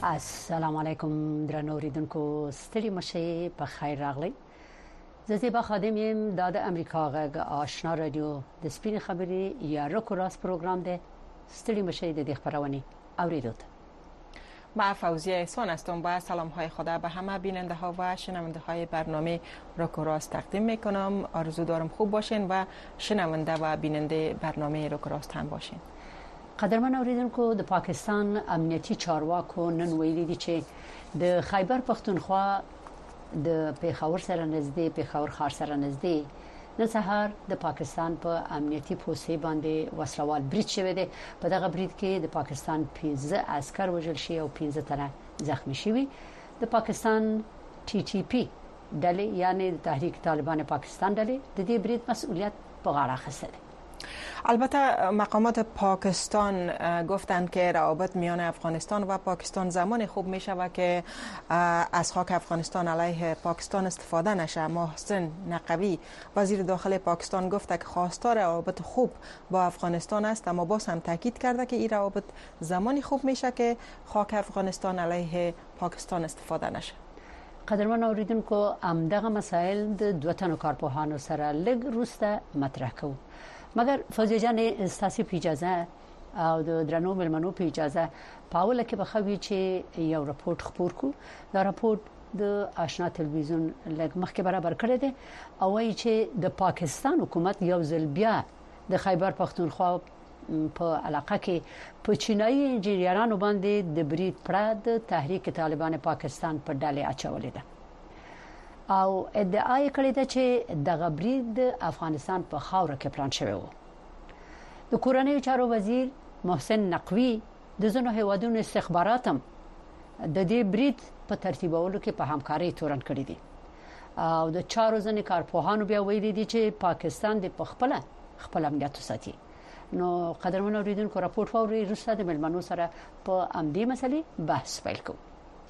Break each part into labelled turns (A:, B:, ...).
A: السلام علیکم درنو اوریدونکو ستړي مشه په خیر راغلی زه زیبا خادم یم د امریکا غږ آشنا رادیو د سپین خبري یا رکوراس پروگرام ده ستړي مشه د خبرونه اوریدو
B: با فوزیه احسان هستم با سلام های خدا به همه بیننده ها و شنونده های برنامه رکوراس تقدیم میکنم. آرزو دارم خوب باشین و شنونده و بیننده برنامه رکوراس هم باشین.
A: قدرمن اوریدونکو د پاکستان امنیتي چارواکو نن ویلي دي چې د خیبر پختونخوا د پیښور سره نږدې پیښور ښار سره نږدې نن سهار د پاکستان په امنیتي پوسټ باندې وسلوال برید شوی دی. په دغه برید کې د پاکستان 15 عسكر وژل شوي او 15 تنه زخمی شوي. د پاکستان TTP ډلې یعنی د تحریک طالبان پاکستان ډلې د دې برید مسؤلیت په غاړه اخیسته ده.
B: البته مقامات پاکستان گفتند که روابط میان افغانستان و پاکستان زمان خوب می شود که از خاک افغانستان علیه پاکستان استفاده نشه. محسن نقوی وزیر داخل پاکستان گفته که خواستار روابط خوب با افغانستان است، اما باز هم تاکید کرده که این روابط زمانی خوب میشه که خاک افغانستان علیه پاکستان استفاده نشه.
A: قدرمن اوریدونکو دغه مسائل د دوه تنو کارپوهانو سره لږ وروسته مطرح کوو. مگر فوزیه جان ستاسو په اجازه او د درنو ملمنو په اجازه پاوله کې بخوي چې یو راپورټ خبر کو. دا راپورټ د آشنا تلویزیون لږ مخکې برابر کړی دی او وایي چې د پاکستان حکومت یو ځل بیا د خیبر پختونخوا په علاقه کې په چینایي انجینرانو باندې د برید پرد د تحریک طالبان پاکستان په ډلې اچولې ده او ادعا یې کړې ده چې دغه برید د افغانستان په خاوره کې پلان شوی و. د کورنیو چارو وزیر محسن نقوی د ځینو هیوادونو استخباراتم د دې برید په ترتیبولو کې په همکاري تورن کړی دي او د چارو ځینې کارپوهانو بیا ویلي دي چې پاکستان د خپل امنیت ساتي. نو قدرمن اوریدونکو راپورټ فوري روسا د ملمنو سره په امدي مسلې بحث پیل کوي.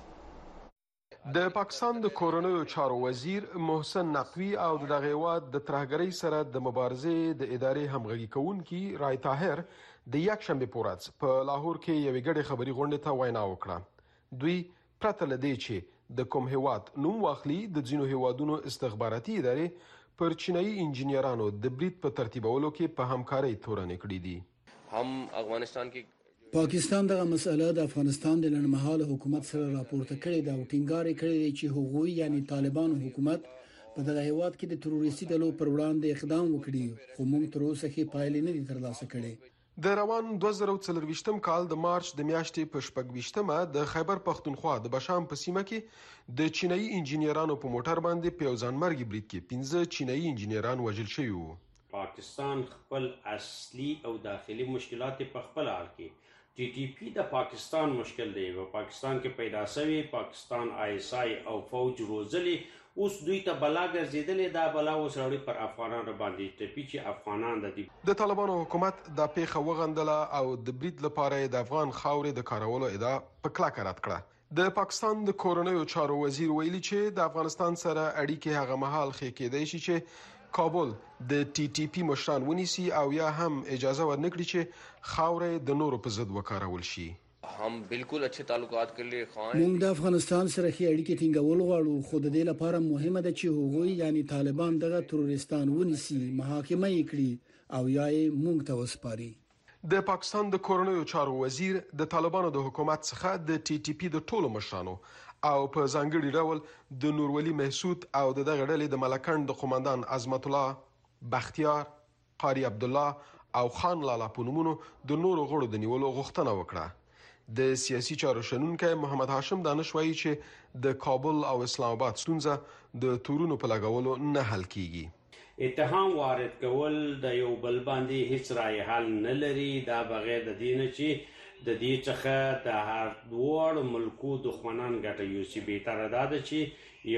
C: د پاکستان د کورنیو چارو وزیر محسن نقوی او د هیواد د ترهګرۍ سره د مبارزې د ادارې همغږي کوونکي رای طاهر د یک شنبه پورز په لاهور کې یو غړي خبري غونډه ته وینا وکړه. دوی پرته لدی چې د کوم هیواد نوم واخلي د ځینو هیوادونو استخباراتي ادارې پر چینایي انجینرانو د برید په ترتیبولو کې په همکاري تورن کړې دي.
D: هم افغانستان کې
E: پاکستان دغه مسله د افغانستان د لړمحاله حکومت سره راپورته کړې ده او ټینګار کړی چې هغوی یعنی طالبان حکومت په دغه هیواد کې د تروریستي ډلو پر وړاندې اقدام وکړي، خو موږ تر اوسه کې پایلې نه دي ترلاسه کړې.
C: د روان 2024 کال د مارچ د میاشتې په 26مه د خیبر پختونخوا د بشام په سیمه کې د چینایي انجینرانو په موټر باندې په ځانمرګي برید کې 15 چینایي انجینران وژل شوي وو.
F: پاکستان خپل اصلي او داخلي مشکلات په خپل حال کې TTP د پاکستان مشکل دی. په پاکستان کې پیدا شوی پاکستان ISI او فوج روزلي اوس دوی ته بلا ګرځیدلې دا بلا اوس راوړي پر افغانانو باندې ټپي چې افغانان د
C: طالبانو حکومت د پیښه وغندله او د برید لپاره د افغان خاورې د کارولو ادعا په کلکه رد کړه. د پاکستان د کورنیو چارو وزیر ویلي چې د افغانستان سره اړیکې هغه مهال ښې کېدای شي چې کابل د TTP مشران ونیسي او یا هم اجازه ورنکړي چې خاورې د نورو په ضد وکارول شي.
D: هم بالکل اچھے تعلقات کړل خو
E: موږ د افغانستان سره ښې اړیکې ټینګول غواړو، خو د دې لپاره مهمه ده چې هغوی یعنی طالبان دغه تروریستان ونیسي، محاکمه یې کړي او یا یې موږ ته وسپاري.
C: د پاکستان د کورنیو چارو وزیر د طالبانو د حکومت څخه د TTP د ټولو مشرانو او په ځانګړي ډول د نورولي محسود او دغه ډلې د ملکند د قومندان عظمت الله بختیار، قاری عبد الله او خان لالا په نومونو د نورو غړو د نیولو غوښتنه وکړه. د سیاسي چارو شنونکی محمد هاشم دانش وایي چې د کابل او اسلام آباد ستونزه د تورونو په لګولو نه حل کیږي.
F: اتهام وارد کول د یو بل باندې هیڅ رای حل نه لري. دا بغیر د دینه چې د دې څخه د هر دوه ملکو دښمنان ګټه یوسي. بهتره ده چې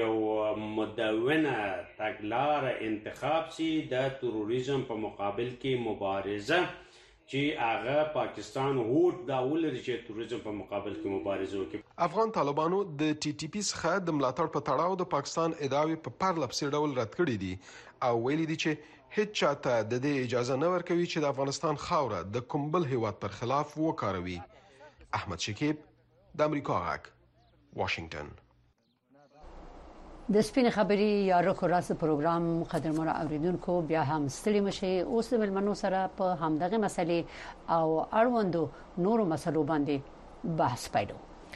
F: یو مدونه تګلاره انتخاب سي د تروریزم په مقابل کې مبارزه چې هغه پاکستان هوټ دا ولري چې تروریزم په مقابل کې مبارزه وکړي.
C: افغان طالبانو د TTP څخه د ملاتړ په تړاو د پاکستان ادعاوې په پرلپسې ډول رد کړې دي او ویلي دي چې هیڅ چاته د دې اجازه نه ورکوي چې د افغانستان خاوره د کوم بل هیواد پر خلاف وکاروي. احمد شکیب د امریکا غږ واشنگټن.
A: د سپین خبري یا رکو راس پروګرام قدرمن اوریدونکو بیا هم ستړي مشي. اوس د ملمنو سره په همدغه مسلې او اړوندو نورو مسلو باندې بحث پیلو.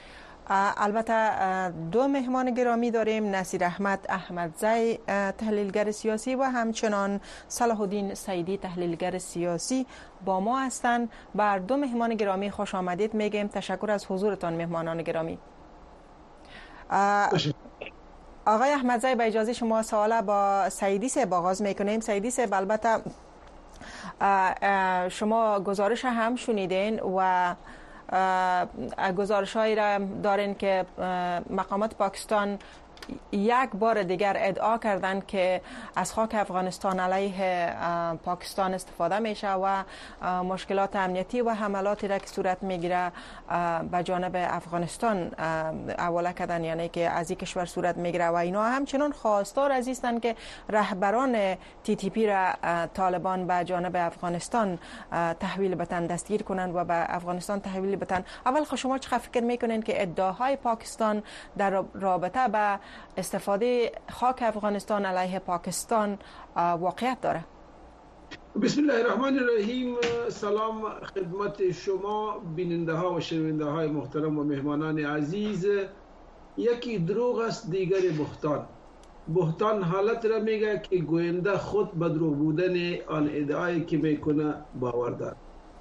B: البته دو مهمان گرامی داریم، نصیر احمد احمدزی تحلیلگر سیاسی و همچنان صلاح الدین سعیدی تحلیلگر سیاسی با ما هستند. بر دو مهمان گرامی خوش آمدید میگیم. تشکر از حضورتان مهمانان گرامی. آقای احمدزی با اجازه شما سوال با سعیدی صاحب آغاز میکنیم. سعیدی صاحب البته شما گزارش هم شنیدین و گزارش هایی را دارین که مقامات پاکستان یک بار دیگر ادعا کردند که از خاک افغانستان علیه پاکستان استفاده میشه و مشکلات امنیتی و حملاتی را که صورت میگیره به جانب افغانستان حواله کردن، یعنی که از این کشور صورت میگیره و اینا همچنان خواستار از هستند که رهبران TTP را طالبان به جانب افغانستان تحویل بتن، دستگیر کنند و به افغانستان تحویل بتن. اول شما چه فکر میکنین که ادعاهای پاکستان در رابطه به استفاده خاک افغانستان علیه پاکستان واقعیت داره؟
G: بسم الله الرحمن الرحیم. سلام خدمت شما بیننده ها و شنونده های محترم و مهمانان عزیز. یکی دروغ است، دیگر بهتان حالت را میگه که گوینده خود به دروغ بودن آن ادعایی که میکنه باور دارد.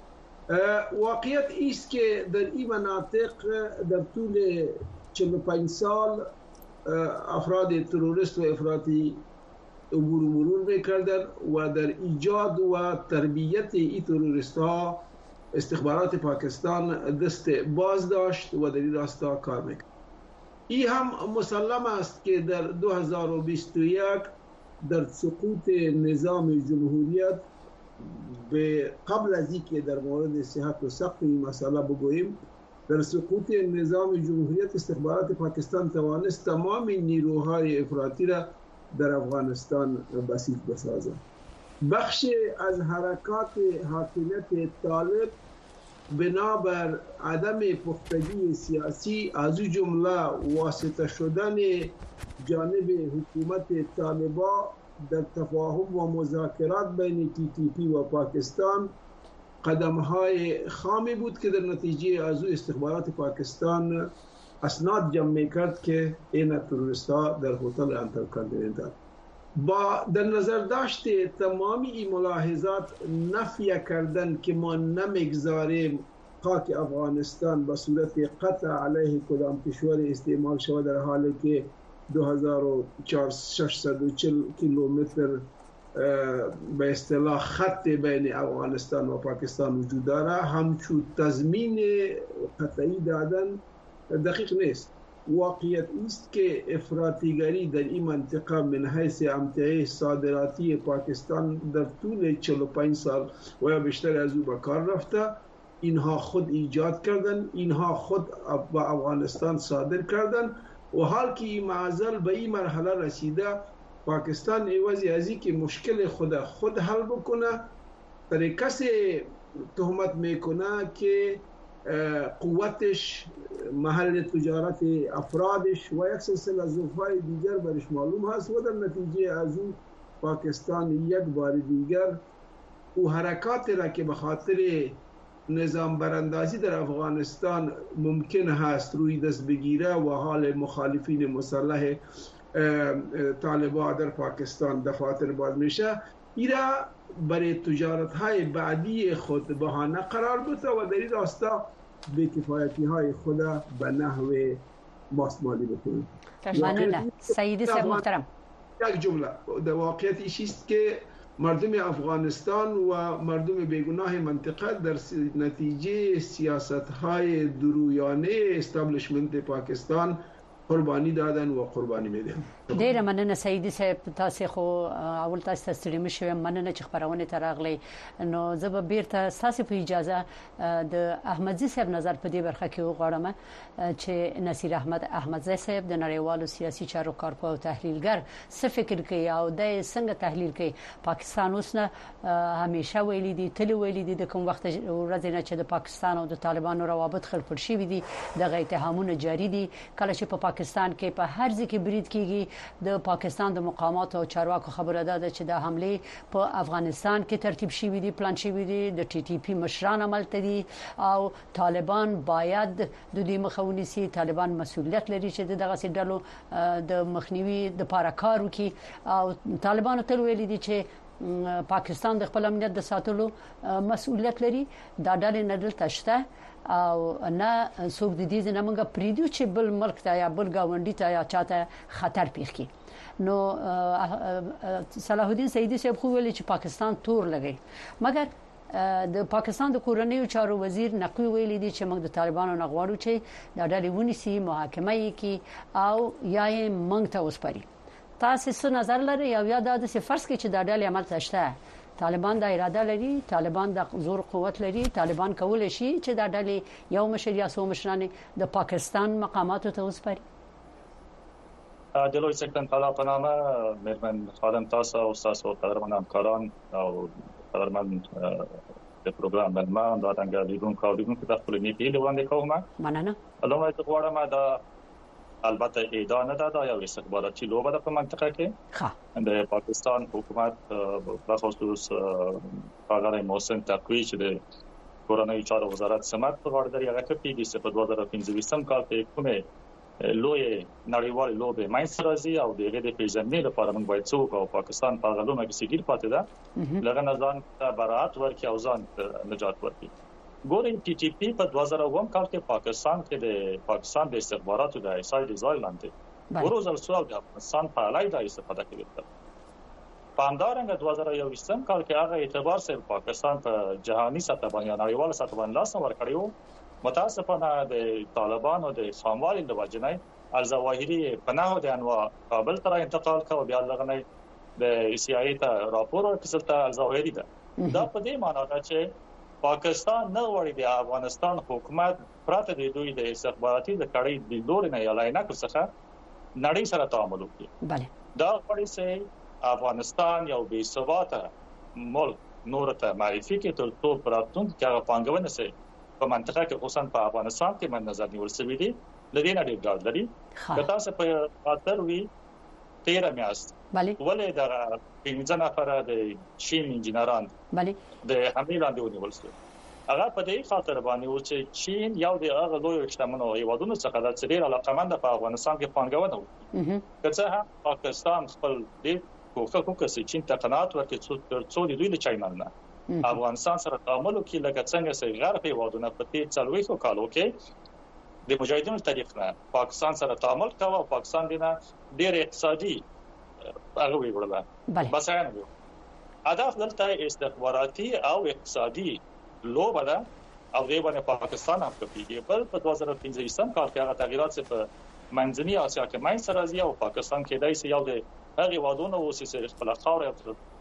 G: واقعیت است که در این مناطق در طول 45 سال افراد تروریست و افراطی عبور و مرور میکردن و در ایجاد و تربیت این تروریست ها استخبارات پاکستان دست باز داشت و در این راستا کار میکرد. این هم مسلم است که در 2021 در سقوط نظام جمهوریت به قبل از اینکه در مورد صحت و سقف این مسئله بگوییم، در سقوط نظام جمهوریت استخبارات پاکستان توانست تمام نیروهای افراطی را در افغانستان بسیج بسازد. بخش از حرکات حاکمیت طالب بنابر عدم پختگی سیاسی، از جمله واسطه شدن جانب حکومت طالبان در تفاهم و مذاکرات بین TTP و پاکستان، قدم های خامی بود که در نتیجه از استخبارات پاکستان اسناد جمع میکرد که این تروریست ها در هتل انترکانتیننتال. با در نظر داشت تمامی این ملاحظات نفی کردن که ما نمیگذاریم خاک افغانستان به صورت قطع علیه کدام کشور استعمال شود، در حالی که 2640 کیلومتر به اصطلاح خط بین افغانستان و پاکستان وجود داره، همچون تضمین قطعی دادن دقیق نیست. واقعیت است که افراطیگری در این منطقه من حیث امتیاز صادراتی پاکستان در طول 45 سال و یا بیشتر از او به کار رفته. اینها خود ایجاد کردن، اینها خود به افغانستان صادر کردن و حال که این معضل به این مرحله رسیده، پاکستان عوض از اینکه مشکل خود حل بکنه، طریقه سے تهمت میکنه که قوتش محل تجارت افرادش و یک سلسله ظروف‌های دیگر برش معلوم هست و در نتیجه از اون پاکستان یک بار دیگر او حرکات را که به خاطر نظام براندازی در افغانستان ممکن هست روی دست بگیره و حال مخالفین مسلح طالبان در پاکستان دفاتر باز میشه، ایرا برای تجارت های بعدی خود بهانه قرار بده و در این راستا بی‌کفایتی های خود به نحو ماسمالی بکنه.
A: ممنونم سعیدی صاحب محترم.
G: یک جمله در واقعیت ایست که مردم افغانستان و مردم بیگناه منطقه در نتیجه سیاست های درویانه استابلیشمنت پاکستان قربانی دادن و قربانی میدن.
A: ډیره مننه سیدی صاحب، تاسو خو اول تاسو ستړي مشوي، مننه چې خبرونه تراغلي. نو زه به بیرته تاسو په اجازه د احمدزي صاحب نظر په دې برخه کې وغواړم چې نصیر احمد احمدزي صاحب د نړیوالو سیاسي چارو کارپو او تحلیلګر څه فکر کوي او د څنګه تحلیل کوي. پاکستان اوس نه همیشه ویلي دي، تل ویلي دي د کوم وخت ورځ نه چې د پاکستان او د طالبانو روابط خلپړ شي دي، د اتهامونه جاری دي. کله چې په پاکستان کې په هر ځکه برید کیږي، د پاکستان د مقامات او چارواکو خبره ده چې د حمله په افغانستان کې ترتیب شوی دی، پلان شوی دی، د ټي ټي پی مشران عمل تدي او طالبان باید د دې مخاوني سي. طالبان مسؤلیت لري چې دغه سیډلو د مخنیوي د لپاره کار وکړي او طالبان تل ویلي دي چې پاکستان د خپل امنیت د ساتلو مسؤلیت لري. دا ډلې نه دلته شته او نه څوک د دې نه موږ پریدو چې بل ملک ته یا بل گاونډي ته یا چاته خطر پیښ کړي. نو صلاح الدین سیدی صاحب خو ویلي چې پاکستان تور لګي، مګر د پاکستان د کورنیو چارو وزیر نقوی ویلي دي چې موږ د طالبانو نه غواړو چې د ډلې ونیسي، محاکمه یې کړي او یا یې موږ ته وسپاري. تاسو څه نظر لرئ او یا د فرض کې چې د ډلې عمل تشته طالبان د اراده لري، طالبان د زور قوت لري، طالبان کولای شي چې د ډلې یو مشر یا څو مشران د پاکستان مقاماتو ته وسپاري؟
H: د لوی سکتن تعالی په نامه مېرمن خادم تاسو او تاسو قدرمن همکاران او قدرمن د پروګرام باندې دا څنګه لیدونکو او لیدونکو ته خپل نیټې لوړاندې کوم.
A: مننه.
H: لومړی ته غواړم دا البته ادعا نه ده یو استخباراتي لوبه ده په منطقه کې. د پاکستان حکومت په خصوص هغه محسن تقوی چې د کورنۍ چارو وزارت سمات په غاړه لري، هغه کې د 2015 کال کې کومه لوی نړیوال لوبه ماینس راځي او دغه د پیژندنې لپاره موږ باید څوک او پاکستان په غلونه کې سګیر پاتې ده لږه نظام ته برات ورکړي او ځان نجات ورکړي. ګورئ ټي ټي پی په 2009 کال کې پاکستان د استخباراتو د ایسای ډیزاین لاندې وروزل شو او د افغانستان په اړه د استفاده کوي. په همدارنګه 2021 کال کې هغه اعتبار سره پاکستان په جهاني سطح باندې نړیوال سطح باندې لاس ورکړیو. متاسفانه د طالبانو د ساموالي د وجنای الظواهری پناه د انواع کابل ته انتقال کاوه، بیا لغنه د سی آی ته راپور ورکړل الظواهری ده. دا په دې معنی ده چې پاکستان نه وړي د افغانستان حکومت پراته د دوی د استخباراتي د کړۍ د لوري نه یلاینه څخه نړۍ سره تعامل وکړي. بله دا وړي چې افغانستان یو بې ثباته ملک نور ته معرفي کې تر څو پراتون کې هغه پانګونه سي په منطقه کې خصوصا په افغانستان کې من نظر نیول شوی دی لدې نه ډیر ډاډ لري. کله چې په خاطر وی 13 میاشت ولې دا 15 نفر د چین انجنیران د حمله لاندې ونیول شو. هغه په دې خاطر باندې و چې چین یو د هغه لوی شتمنو هیوادونو څخه د ډیر علاقمند په افغانستان کې پانګونه وکړي. که پاکستان خپل دې کوښښ چین ته قناعت ورکړي څو د دوی له چاینل نه افغانستان سره تعامل وکړي، لکه څنګه چې غرب هیوادونه په دې 40 کالو کې د مجاهدینو تاریخ نه پاکستان سره تعامل کاوه او پاکستان دینه ډیر اقتصادي هغه ویوړل. بس هغه هدف دلته استخباراتي او اقتصادي لوبه ده او دی باندې پاکستان هم کوي. بل په 2015 کال کې هغه تغیرات چې په منځني اسیا کې ماین سره راځي او پاکستان کې دایسه یو د هغه وادونو وسیسه خپل خاور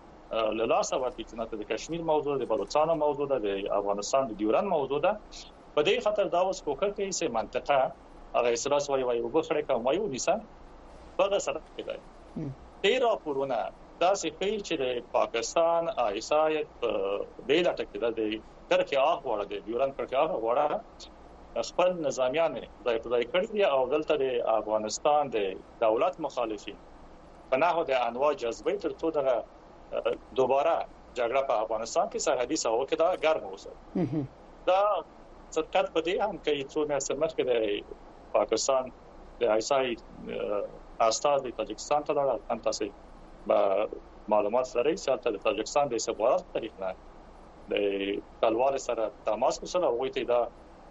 H: للاسه ورته چې د کشمیر موضوع د بلوچستان موضوع ده، د افغانستان د ډیورن موضوع ده. په دې خاطر دا اوس کوکه کې چې منطقه هغه اسراس وایي وبخړه کوم وایو نيسه په سره کې ده. تیرا پورونه دا چې کوي چې د پاکستان ایسای د لټه کې د ترکیه هغه د ډیورن پر هغه وړه خپل نظامیان د ابتدایي کړی او دلته د افغانستان د دولت مخالفین پناه د انواع جذبې تر څو دغه دوباره جګړه په افغانستان کې سرحدي ساحو کې دا ګرم اوسه. دا څه په دې هم کې څو نه سمج کې د پاکستان د ایسای استاد د تاجکستان ته لاړ. ان تاسو به معلومات سره چې د تاجکستان د استخبارات تاریخ نه د طالبان سره تماس وسره وایي ته دا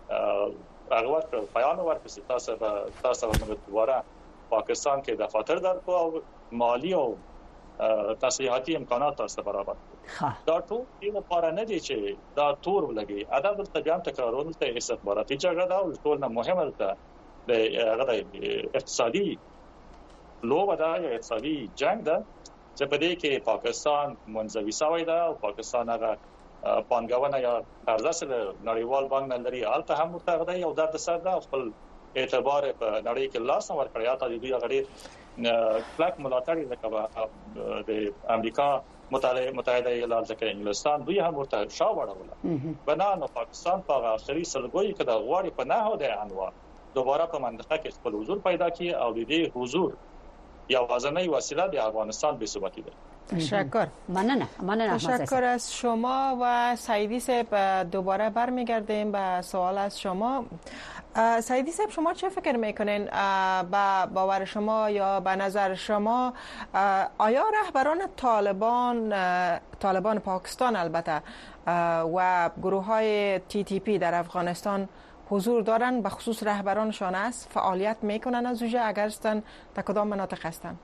H: هغه وخت بیان ورکړ چې تاسو موږ دوباره پاکستان کې د خاطر درکو او مالی او تسلیحاتي امکانات تاسو برابر. دا ټول د لپاره نه دي چې دا تور ولګي. ادب ته بیان تکرارونه ته استخباراتي جګړه دا ټول نه مهمه ده د هغه اقتصادي لوبه ده یا اقتصادي جنگ ده چې په دې کې پاکستان منځوي شوی ده او پاکستان هغه پانګونه یا قرضه سره نړیوال بانک نه لري الته هم ورته یو درد سر ده خپل اعتبار په نړۍ کې لاس نور کړی یا ته دوی غړي کلک ملاتړ د امریکا متحده ایالات ځکه انګلستان دوی هم ورته شاو وړول بنانو پاکستان په اخري سلګوي کې د غواړي په نه هو د انوا دوباره په منطقه کې خپل حضور پیدا کړي او د دې حضور یا وازنه وسیله د افغانستان به ثباتی ده.
B: تشکر.
A: ممنون.
B: تشکر از شما و سعیدی صاحب. دوباره برمیگردیم به سوال از شما. سعیدی صاحب شما چه فکر میکنین با باور شما یا به نظر شما آیا رهبران طالبان پاکستان البته و گروه های TTP در افغانستان حضور دارن به خصوص رهبرانشان است فعالیت میکنن از اوجه اگر هستن در کدام مناطق هستن؟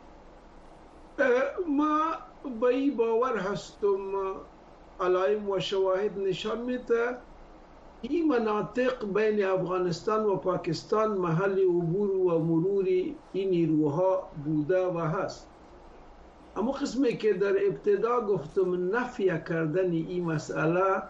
G: ما به این باور هستم علائم و شواهد نشان میده این مناطق بین افغانستان و پاکستان محل عبور و مرور این نیروها بوده و هست. اما قسمی که در ابتدا گفتم نفی کردن این مسئله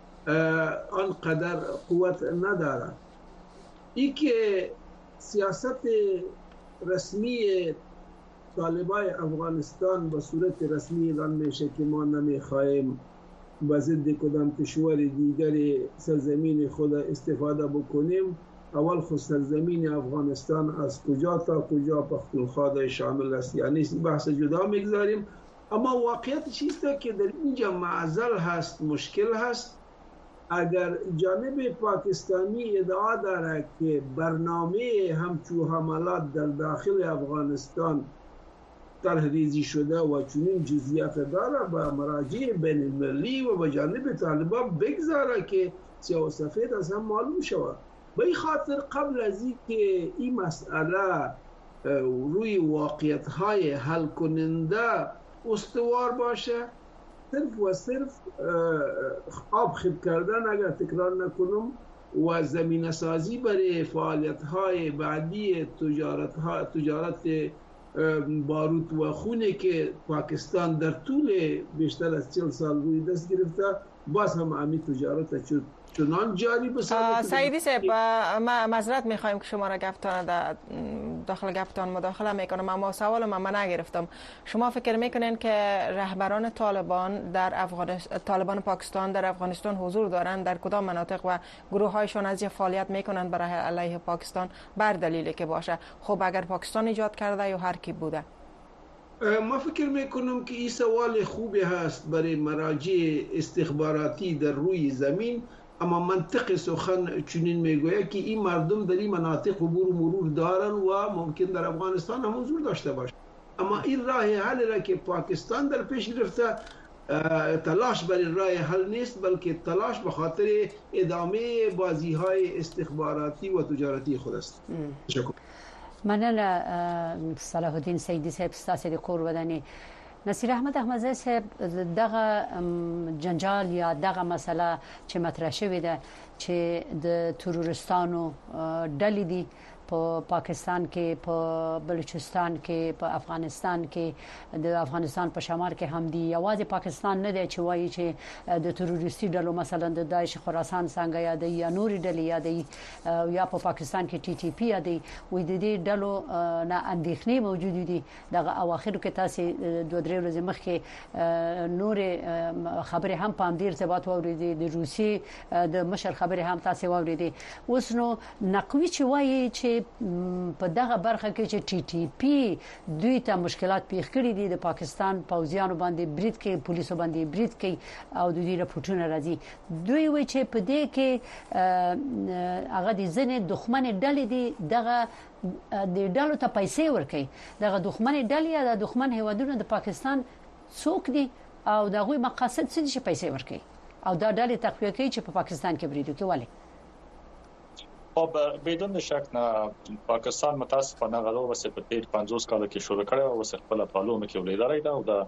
G: آنقدر قوت ندارد. ای که سیاست رسمی طالبای افغانستان به صورت رسمی اعلان میشه که ما نمیخواهیم به ضد کدام کشور دیگر سرزمین خود استفاده بکنیم. اول خود سرزمین افغانستان از کجا تا کجا پختونخوا شامل است یا نیست بحث جدا میگذاریم. اما واقعیت چیست که در اینجا معضل هست، مشکل هست. اگر جانب پاکستانی ادعا داره که برنامه همچو حملات در داخل افغانستان طرح ریزی شده و چنین جزئیات داره به مراجع بین المللی و به جانب طالبان بگذاره که سیاه و سفید از هم معلوم شود. به این خاطر قبل از اینکه این مسئله روی واقعیت‌های حل کننده استوار باشه صرف و صرف آب خب کردن اگر تکرار نکنم و زمینه سازی برای فعالیت‌های بعدی تجارت باروت و خونه که پاکستان در طول بیشتر از 40 سال روی دست گرفته باز هم امی تجارت چنان جاری بسازه.
B: سعیدی صاحب ما معذرت میخوایم که شما را داخل گفتان مداخله میکنم اما سوال من نگرفتم. شما فکر میکنین که رهبران طالبان پاکستان در افغانستان حضور دارند در کدام مناطق و گروه هایشان از فعالیت میکنند برای علیه پاکستان بر دلیلی که باشه؟ خب اگر پاکستان ایجاد کرده یا هر کی بوده؟
G: ما فکر میکنم که این سوال خوبی هست برای مراجع استخباراتی در روی زمین. اما منطق سخن چنین میگوید که این مردم در این مناطق عبور و مرور دارن و ممکن در افغانستان هم حضور داشته باشه. اما این راه حل را که پاکستان در پیش گرفته تلاش برای راه حل نیست بلکه تلاش به خاطر ادامه بازی های استخباراتی و تجارتی خود است. شکر.
A: مننه صلاح الدین سیدی صاحب ستاسو د کور ودانې. نصیر احمد احمدزی صاحب دغه جنجال یا دغه مسله چې مطرح شوې ده چې د تروریستانو ډلې دي په پاکستان کې، په بلوچستان کې، په افغانستان کې، د افغانستان په شمال کې هم دی. یوازې پاکستان نه دی چې وایي چې د تروریستي ډلو مثلا د داعش خراسان څنګه یادې یا نوري ډلې یادې یا په پاکستان کې TTP یادې وې د دې ډلو نه اندېښنې موجود دي. دغه اواخرو کې تاسو 2-3 ورځې مخکې نور خبره هم په امدیر ارتباط اوریدي، د روسي د مشر خبره هم تاسو اوریدي. اوس نو نقوي چې وایي چې په دغه برخه کې چې TTP دوی ته مشکلات پیښ کړي دي، د پاکستان پوځیانو باندې برید کوي، پولیسو باندې برید کوي او د دې رپورټونه راځي. دوی وایي چې په دې کې هغه د ځینې دښمن ډلې دي دغه د ډلو ته پیسې ورکوي. دغه دښمن ډلې یا د دښمن هیوادونو د پاکستان څوک دي او دغه مقاصد څه دي چې پیسې ورکوي او دا ډلې تقویه کوي چې په پاکستان کې برید کوي. ولې؟
H: خب بدون شک نه پاکستان متاسفانه غلو وسه په تیر 50 کال کې شروع کړو او وسه خپل پالو کې ولیدای دا او دا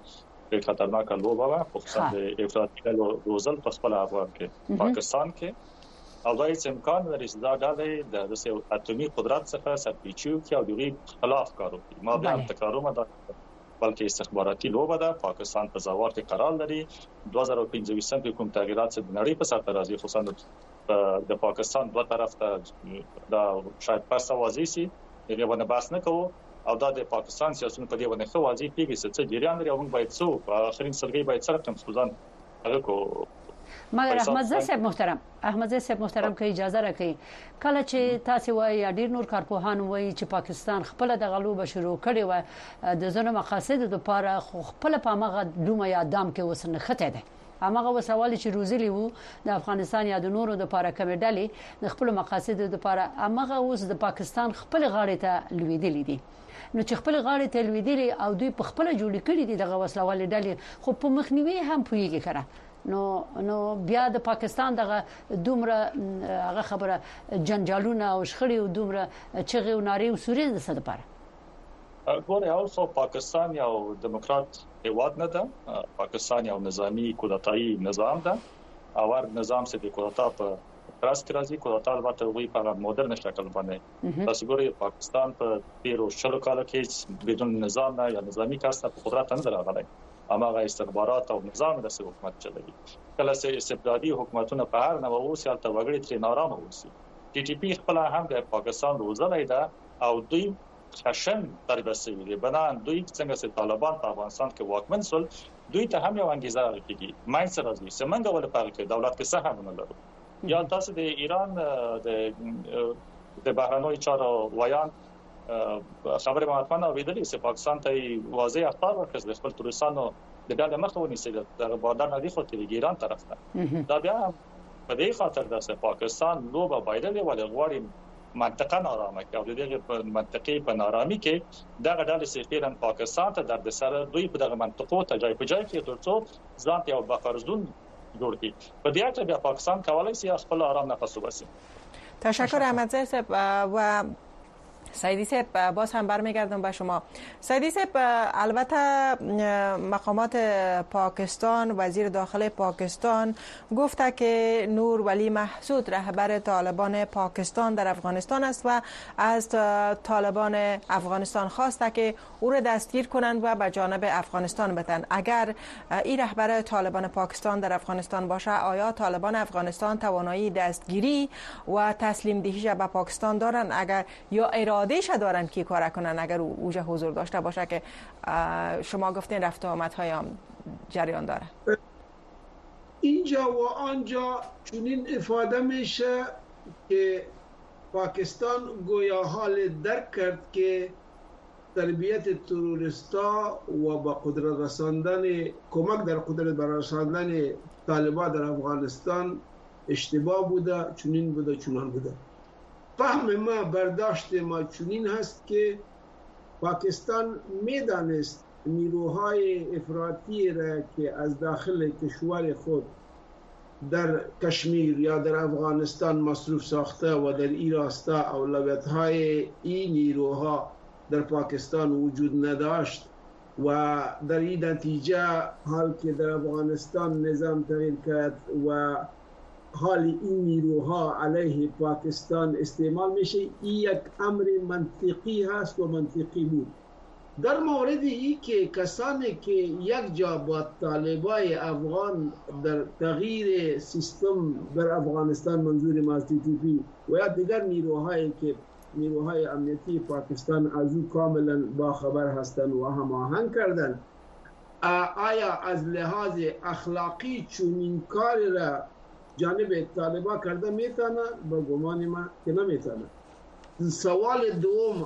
H: خطرناک لوبه و خصوصا د افراطي روزل په خپل افغان کې پاکستان کې او دا هیڅ امکان لري چې دا ډلې د اتومي قدرت څخه سرپیچو کې او دغه خلاف کار وکړي. ما بیا تکرارونه دا بلکې استخباراتي لوبه ده. پاکستان په زوار کې قرار لري. 2015 کې کوم تغیرات چې د نړۍ په سر راځي، خصوصا د پاکستان دوه طرف ته دا شاید پس واضح شي، دغه باندې بحث نه کوو. او دا د پاکستان سیاستونه په دې باندې خو واضح کیږي چې جریان لري او موږ باید څو په اخرین سلګي باید سره کوم سوزان هغه کو.
A: مگر احمدزی صاحب محترم که اجازه راکړي، کله چې تاسو وایي ډیر نور کارپوهان وایي چې پاکستان خپل د غلوب شروع کړي و د ځینو مقاصد لپاره خو خپل په مغه دومره یادام کې وسنه خته ده. هغه وسوال چې روزلی وو د افغانستان یا د نورو د لپاره کمیډالي د خپل مقاصد لپاره هغه اوس د پاکستان خپل غاړې ته لویدلې دي. نو چې خپل غاړې ته لویدلې او دوی په خپل جوړ کړي دي دغه وسوال ډلې، خو په مخنیوي هم پویږي کړه. نو بیا د پاکستان دغه دومره هغه خبره جنجالونه او شخړې او دومره چغې او نارې او سوري د څه لپاره؟
H: ګوره او خو پاکستان یو دموکرات هیواد نه ده. پاکستان یو نظامی کودتایي نظام ده. اور نظام سے د کودتا په تراس کې راځي. کودتا البته وی په مدرن شکل باندې. تاسو ګورئ پاکستان په 13 کال کې بدون نظام یا نظامی کاسته په قدرت نه راغلی. اماغه استخبارات او نظام د حکومت چلوي. کله چې استبدادي حکومتونه په هر نوو اوسه البته وګړي ترې نارامه اوسي. ټي ټي پی خپل هم د پاکستان روزنه ده او دوی خشن تربیسي دي. بنان دوی څنګه چې طالبان په افغانستان کې واکمن سول، دوی ته هم یو انګیزه راکېږي. ماین سره دي سمنګ ول په کې دولت کې څه هم نه لرو. یا تاسو د ایران د بهرنوي چارو ویان خبره مهمه اوریدلې چې پاکستان ته واضح اخطار ورکړي د خپل تورستانو د بیا د مخونی سره د بادر نه دی خو تر ایران طرف ته. دا بیا په دې خاطر د پاکستان لوبه بایدلې ولې غواړي منطقه نارامه کې او دغه منطقي په نارامي کې دغه ډول سفیران پاکستان ته درد سره دوی په دغه منطقو ته ځای په ځای کې ترڅو ځان ته یو بفرزون جوړ کړي. په دې اړه بیا پاکستان کولای شي خپل آرام نفس وباسي.
B: تشکر احمدزی صاحب. و سعیدی صاحب باز هم برمیگردم به شما. سعیدی صاحب البته مقامات پاکستان، وزیر داخله پاکستان گفته که نور ولی محسود رهبر طالبان پاکستان در افغانستان است و از طالبان افغانستان خواسته که او را دستگیر کنند و به جانب افغانستان بتن. اگر این رهبر طالبان پاکستان در افغانستان باشه، آیا طالبان افغانستان توانایی دستگیری و تسلیم دهیش به پاکستان دارند؟ اگر یا ارادهش دارن که کار کنن اگر اوجه حضور داشته باشه که شما گفتین رفت و آمدهای هم جریان داره؟
G: اینجا و آنجا چنین افاده میشه که پاکستان گویا حال درک کرد که تربیت تروریستا و با قدرت رساندن کمک در قدرت رساندن طالبان در افغانستان اشتباه بوده، چنین بوده، چنان بوده. فهم ما، برداشت ما چنین هست که پاکستان میدانست نیروهای افراطی را که از داخل کشور خود در کشمیر یا در افغانستان مصروف ساخته و در این راستا اولویت‌های این نیروها در پاکستان وجود نداشت و در این نتیجه حال که در افغانستان نظام تغییر کرد و حال این نیروها علیه پاکستان استعمال میشه، این یک امر منطقی هست و منطقی بود. در مورد ای که کسانی که یک جا با طالبای افغان در تغییر سیستم در افغانستان منظور ما از TTP و یا دیگر نیروهایی که نیروهای امنیتی پاکستان از او کاملا باخبر هستند و هماهنگ کردند، آیا از لحاظ اخلاقی چنین کار را جانب طالبان کرده میتونه؟ با گمان ما که نمیتونه. سوال دوم،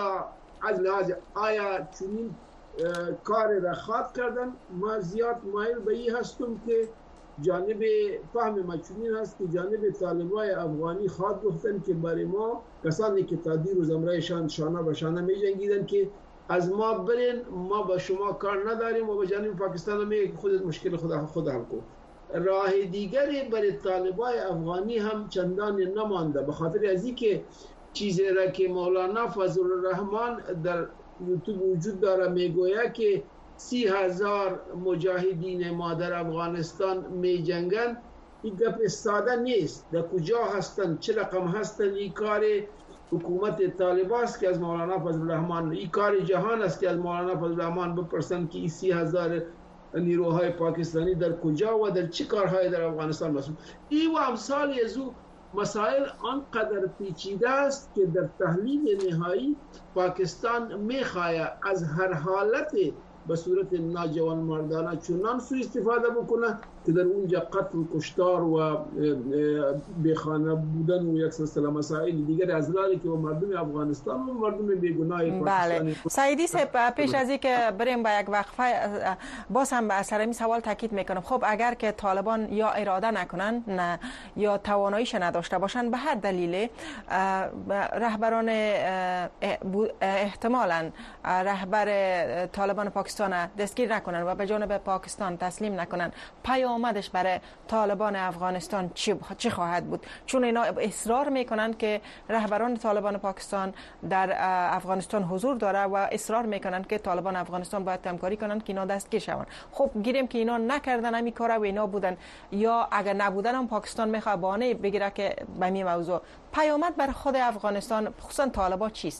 G: آیا چنین کار را خواد کردن؟ ما زیاد مایل به این هستم که جانب فهم ما چنین هست که جانب طالبان افغانی خواد گفتن که برای ما کسانی که تا دیر و زمرهشان شانه به شانه می جنگیدن که از ما برین، ما با شما کار نداریم و به جانب پاکستان می خودت مشکل خود حل کن. راه دیگری برای طالبان افغانی هم چندان نمانده، به خاطر از اینکه چیزی را که مولانا فضل الرحمن در یوتیوب وجود داره میگوید که 30,000 مجاهدین ما در افغانستان می جنگن، این گپ ساده نیست. در کجا هستن، چه رقم هستن، این کار حکومت طالبان است که از مولانا فضل الرحمن، این کار جهان است که از مولانا فضل الرحمن بپرسن که این 30,000 نیروهای پاکستانی در کجا و در چه کارهای در افغانستان مسئول. این و امثال از او مسائل آنقدر پیچیده است که در تحلیل نهایی پاکستان میخواهد از هر حالت به صورت ناجوان مردانه چنان سوء استفاده بکنه که در اونجا قتل، کشتار و بیخانه بودن و یک سلسله مسائل دیگر از لالی که مردم افغانستان و مردم بیگناه پاکستانی.
B: بله سعیدی صاحب، پیش از اینکه بریم با یک وقفه باز هم به سر این سوال تاکید میکنم. خب اگر که طالبان یا اراده نکنن نه یا تواناییش نداشته باشن به هر دلیل، رهبران احتمالاً رهبر طالبان پاکستان دستگیر نکنن و به جانب پاکستان تسلیم نکنن، پیامدش برای طالبان افغانستان چی خواهد بود؟ چون اینا اصرار میکنن که رهبران طالبان پاکستان در افغانستان حضور داره و اصرار میکنن که طالبان افغانستان باید همکاری کنن که اینا دستگیر شوند. خب گیریم که اینا نکردن همین کارا و اینا بودن، یا اگر نبودن هم پاکستان میخواد بهانه بگیره که به این موضوع. پیامد بر خود افغانستان خصوصا طالبان چیست؟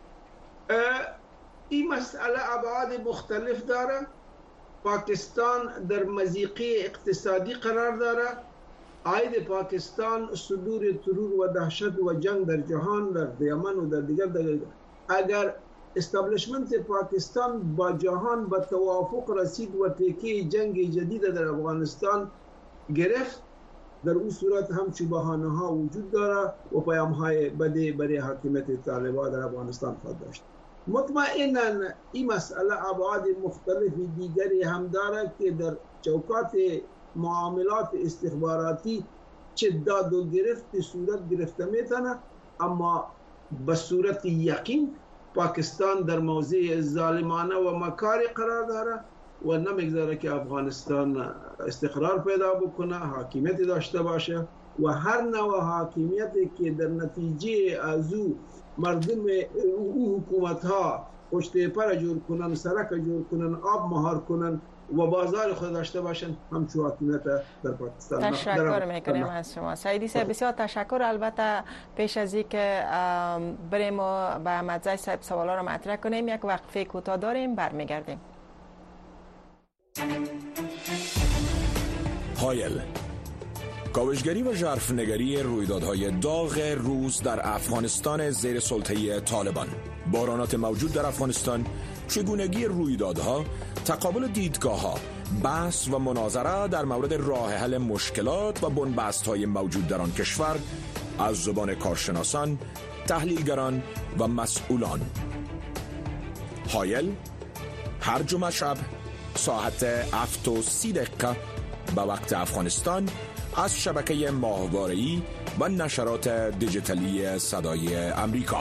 G: این مسئله ابعاد مختلف داره. پاکستان در مضیقه اقتصادی قرار داره. عاید پاکستان صدور ترور و دهشت و جنگ در جهان، در یمن و در دیگر اگر استابلیشمنت پاکستان با جهان به توافق رسید و تکیه جنگ جدید در افغانستان گرفت، در اون صورت هم بهانه ها وجود داره و پیام های بدی برای حاکمیت طالبان در افغانستان خواهد داشت. مطمئنا این مسئله ابعاد مختلف دیگری هم داره که در چوکات معاملات استخباراتی چه داد و گرفت صورت گرفته میتونه، اما به صورت یقین پاکستان در موضع ظالمانه و مکاری قرار داره و نمیگذاره که افغانستان استقرار پیدا بکنه، حاکمیت داشته باشه و هر نوع حاکمیتی که در نتیجه از او مردم او حکومت ها پشت پر جور کنن، سرک جور کنن، آب مهار کنن و بازار خود داشته باشن، همچون حاکمیت در پاکستان.
B: تشکر میکنیم از شما سعیدی صاحب، بسیار تشکر. البته پیش از اینکه بریم و به احمدزی صاحب سوالا رو مطرح کنیم یک وقفه کوتاه داریم، برمیگردیم.
I: هایل، کاوشگری و ژرفنگری رویدادهای داغ روز در افغانستان زیر سلطه طالبان، بحرانات موجود در افغانستان، چگونگی رویدادها، تقابل دیدگاه‌ها، بحث و مناظره در مورد راه حل مشکلات و بنبست‌های موجود در آن کشور از زبان کارشناسان، تحلیلگران و مسئولان. هایل هر جمعه شب ساعت 7:30 به وقت افغانستان از شبکه ماهواره‌ای و نشرات دیجیتالی صدای امریکا.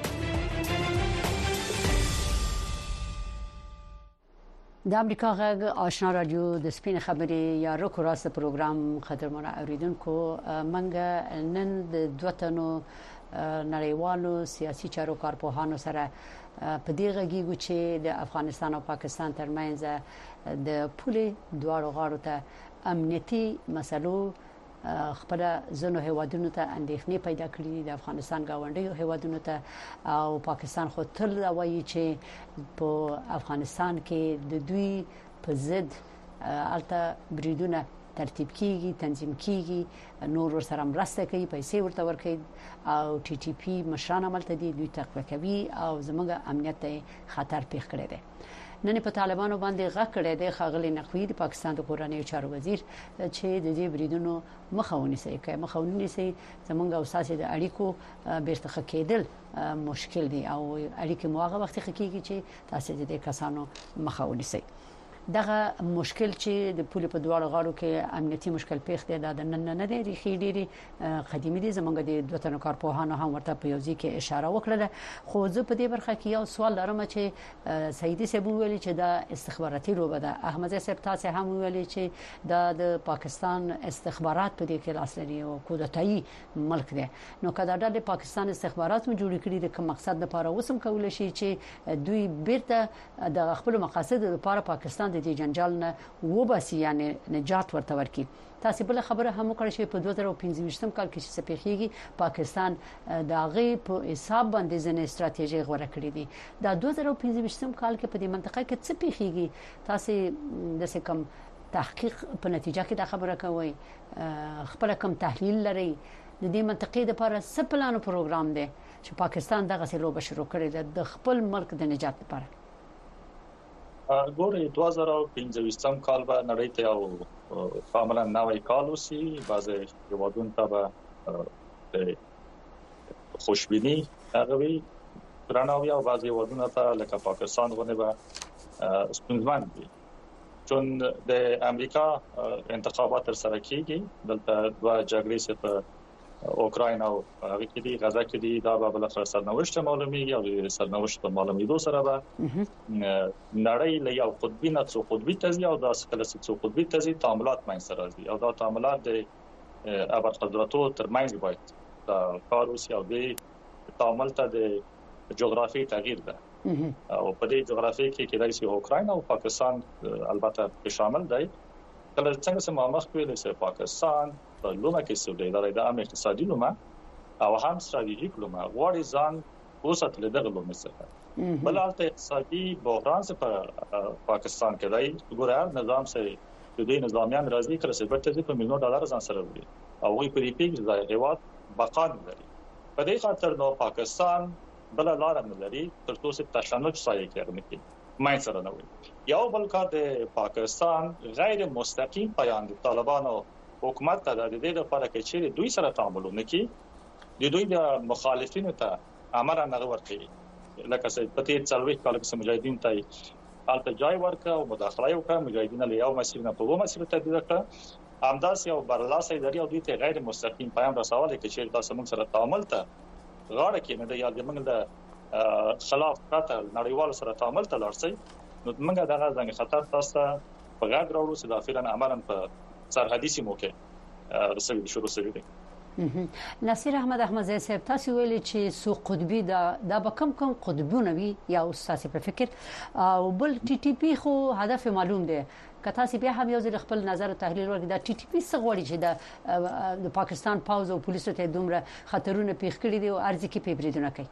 A: د امریکا غږ آشنا رادیو د سپین خبرې یا رکو راست پروګرام قدرمنو اوریدونکو، منګه نن د دوتنو نړیوالو سیاسي چارو کارپوهانو سره په دې غږیږو چې د افغانستان او پاکستان ترمنځ د پولې دواړو غاړو ته امنیتي مسلو خپل زنو هیوادونو ته اندېښنې پیدا کړې د افغانستان گاونډیو هیوادونو ته، او پاکستان خو تل وایي چې په افغانستان کې د دوی په ضد الته بریدونه ترتیب کیږي، تنظیم کیږي، نور ورسره مرسته کوي، پیسې ورته ورکوي او ټي ټي پی مشران عملته دي دوی تقویه کوي او زموږ امنیت ته خطر پیښ کړی دی. نن په طالبانو باندې غږ کړی دی ښاغلی نقوي د پاکستان د کورنیو چارو وزیر چې د دې بریدونو مخه ونیسي، که مخه ونیسي زموږ او ساسي د اړیکو بیرته ښه کېدل مشکل دی او اړیکې مو هغه وخت ښه کېږي چې تاسو د دې کسانو مخه ونیسي. دغه مشکل چې د پولې په دواړو غاړو کې امنیتي مشکل پیښ دی دا د نن نه دی، ریښې ډېرې قدیمي دي. زموږ د دوه تنو کارپوهانو هم ورته په یو ځای کې اشاره وکړه. خو زه په دې برخه کې یو سوال لرم چې سعیدي صاحب ویلي چې دا استخباراتي لوبه ده، احمدزی صاحب تاسو هم ویلي چې دا د پاکستان استخبارات په دې کې لاس لري او کودتایي ملک دی. نو کله دا د پاکستان استخبارات مو جوړ کړي د کوم مقصد لپاره وسم کول شي چې دوی بیرته د خپل مقاصد لپاره پاکستان د دې جنجال نه وباسي یعنی نجات ورته ورکړي. تاسو بل خبره هم وکړئ چې په 2015 کال کې چې سپېخيږي پاکستان د هغه په حساب باندې ځنې ستراتیژي غوړه کړې دي. دا 2015 کال کې په دې منطقه کې څه پیښیږي تاسو د څه کم تحقیق په نتیجه کې دا خبره کوي خپل کم تحلیل لري د دې منطقې لپاره څه پلان او پروګرام دی چې پاکستان دغه سلوبه شروع کړی دی د خپل ملک د نجات لپاره؟
H: ګورې 2015 کال به نړۍ ته یو کاملا نوې کال وسی بعضې هیوادونو ته به خوشبیني هغوی درناوی او بعضې هیوادونو ته لکه پاکستان غوندې به ستونزمن وي. چون د امریکا انتخابات ترسره کیږي دلته دوه جګړې چې په اوکراین او هغه کې دی غزا کې دی دا به بل سرنوشت معلومیږي او سرنوشت په معلومیدو سره به نړۍ له یو قطبي نه څو قطبي تزي او د څو قطبي تزي تعاملات منځ راځي او دا تعاملات د ابرقدرتو ترمنځ باید دا کار وشي او د تعامل ته د جغرافي تغییر ده او په دې جغرافي کې کېدای شي اوکراین او پاکستان البته شامل دی. کله څنګه چې ما مخکې ویل چې پاکستان په لومه کې سودای لري د عام اقتصادي لومه او هم ستراتیژیک لومه غواړي ځان وساتل دغه لومه څخه بل حالت اقتصادي بحران څخه پاکستان کې دی. ګورار نظام سره د دې نظامیان راځي کړي چې برته په $1,000,000 ځان سره وړي او وی په دې پیګ ځای هیواد بقا لري. په دې خاطر نو پاکستان بل لار نه لري تر څو چې تشنج سایه کوي مې سره نه وي. یو بل کار د پاکستان غیر مستقیم بیان د طالبانو حکومت ته د دې لپاره چې دوی سره تعاملونه کوي د دوی د مخالفینو ته امر نه ورکړي لکه چې په تیر 40 کال کې مجاهدین ته البته جای ورکړه او مداخله وکړه مجاهدین له یو مسیر نه په بل مسیر ته ورکړه همداس یو برلاسه اداري او دوی ته غیر مستقیم پیغام رسول چې تاسو موږ سره تعامل ته غاړه کې نه دی یا موږ د خلاف پرته نړیوال سره تعامل ته لارسي نو موږ دغه څنګه خطر تاسو ته په غاړه راوړو چې دا فعلا عملاً په سرحدي سیمو کې رسېږي شروع شوی دی.
A: نصیر احمد احمدزی صاحب تاسو ویلي چې سو قطبي دا به کم قطبونه وي یا تاسو په فکر او بل ټي ټي پی خو هدف معلوم دی که تاسو بیا هم یو ځل خپل نظر او تحلیل ورکړئ دا ټي ټي پی څه غواړي چې د پاکستان پاوز او پولیسو ته دومره خطرونه پیښ کړي دي او ارزي کې پیبریدونه کوي؟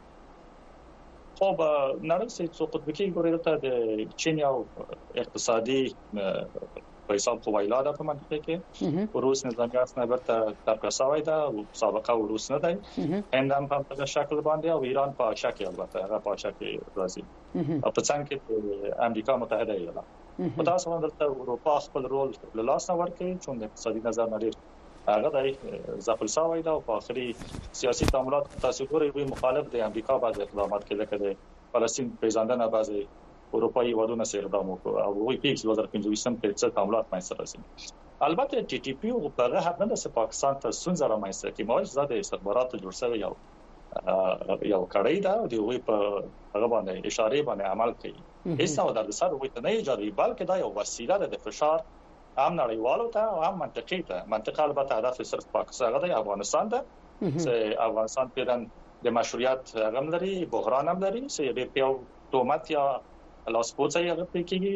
H: خو نړۍ څخه څو قطبي کې ګورې ته د چین یو اقتصادي په حساب خو ویلا ده په منطقه کې روس نظامیات نه برته ترکساوي ده او سابقه روس نه دی هند هم په دغه شکل باندې او ایران په شکل البته هغه په شکل راځي او په څنګه کې امریکا متحده ایالات په تاسو باندې د اروپا خپل رول له لاس نه ورکړي چې د اقتصادي نظر نه لري هغه د ځپل ساوي ده او په اخري سیاسي تعاملات تاسو ګورئ وی مخالف د امریکا بعض اقدامات کې لکه د فلسطین پیژندنه بعضي اروپایي ودونه سره اقدام وکړ او وی پیکس 2015 په څه تعاملات مې سره رسېږي. البته ټي ټي پی او په هغه نه د پاکستان ته سنځه رامنځته کی ماج زده استخبارات جوړ شوی یو کړی دا او دی وی په هغه باندې اشاره باندې عمل کوي. هیڅ نو د سر وی ته نه ایجادي بلکې دا یو وسیله ده د فشار هم نړیوالو ته او هم منطقي ته منطقه البته هدف صرف پاکستان غوډي افغانستان ده چې افغانستان پیران د مشروعیت غم لري بحران هم لري چې د پیو تومات یا لاس پوڅه یې کېږي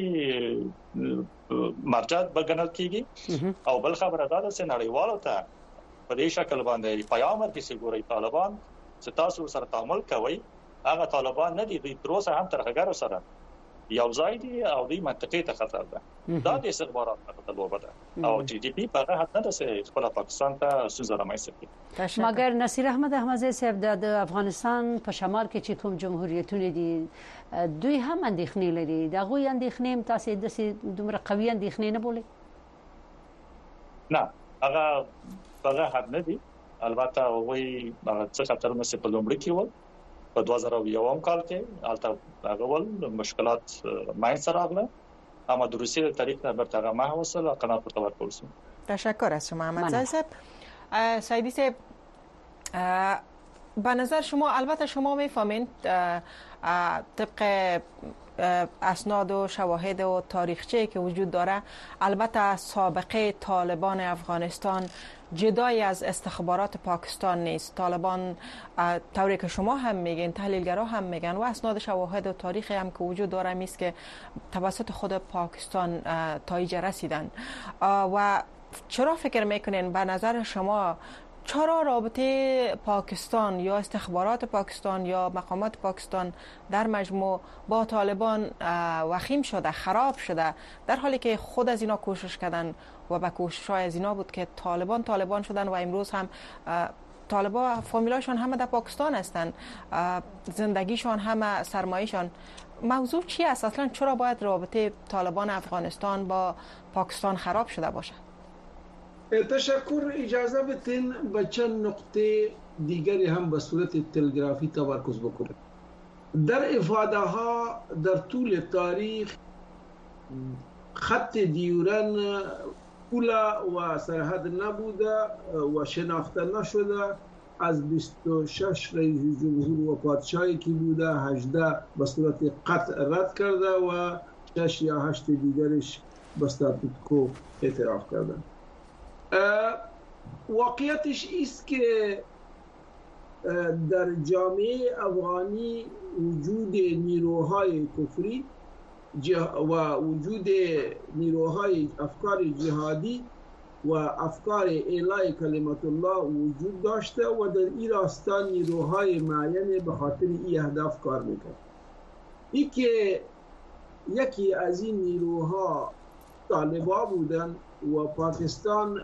H: مرجع بګنل کېږي او بل خبره ده چې نړیوالو ته په دې شکل باندې پیغام ورکړي چې ګوري طالبان چې تاسو سره تعامل کوي هغه طالبان نه دي د تروسه هم ترغګر سره یو ځای دی او د منطقې ته خطر ده دا د استخبارات په لوبه ده او ټي ډي پی په هغه نه ده چې خپل پاکستان ته سوزه رامنځته کړي.
A: مګر نصیر احمد احمدزی صاحب د افغانستان په شمال کې چې کوم جمهوریتونه دي دوی هم اندېښنې لري دا غوي اندېښنې تاسو د دومره قوي اندېښنې نه بولي؟
H: نه هغه حد نه دي البته وی څه خطرونه چې په لومړي کې و په 2001 کال کې البته هغه ول مشکلات ماین سره راغله اما د روسیې تاریخ نه برتغه ما وصل قناعت پر تور کولسم.
B: تشکر از شما احمدزی صاحب. سعیدی صاحب به نظر شما البته شما میفهمید طبق اسناد و شواهد و تاریخچه‌ای که وجود داره البته سابقه طالبان افغانستان جدای از استخبارات پاکستان نیست. طالبان طوری که شما هم میگین، تحلیلگرا هم میگن و اسناد شواهد و تاریخی هم که وجود داره میست که توسط خود پاکستان تایید رسیدن. و چرا فکر میکنین به نظر شما چرا رابطه پاکستان یا استخبارات پاکستان یا مقامات پاکستان در مجموع با طالبان وخیم شده، خراب شده، در حالی که خود از اینا کوشش کردن و به کوشش‌های از اینا بود که طالبان شدن و امروز هم طالبان فامیلاشون همه در پاکستان هستن، زندگیشان همه سرمایه‌شان. موضوع چی است اصلا؟ چرا باید رابطه طالبان افغانستان با پاکستان خراب شده باشه؟
G: تشکر. اجازه بدین به چند نقطه دیگری هم به صورت تلگرافی تمرکز بکنم. در افاده ها در طول تاریخ خط دیورن پولا و سرحد نبوده و شناخته نشده. از 26 رئیس جمهور و پادشاهی که بوده 18 به صورت قطع رد کرده و 6 یا 8 دیگرش به استاتوکو اعتراف کرده. واقعیتش است که در جامعه افغانی وجود نیروهای کفری و وجود نیروهای افکار جهادی و افکار اعلای کلمت الله وجود داشته و در این راستا نیروهای معین به خاطر این اهداف کار میکرد. این که یکی از این نیروها طالبان بودن و پاکستان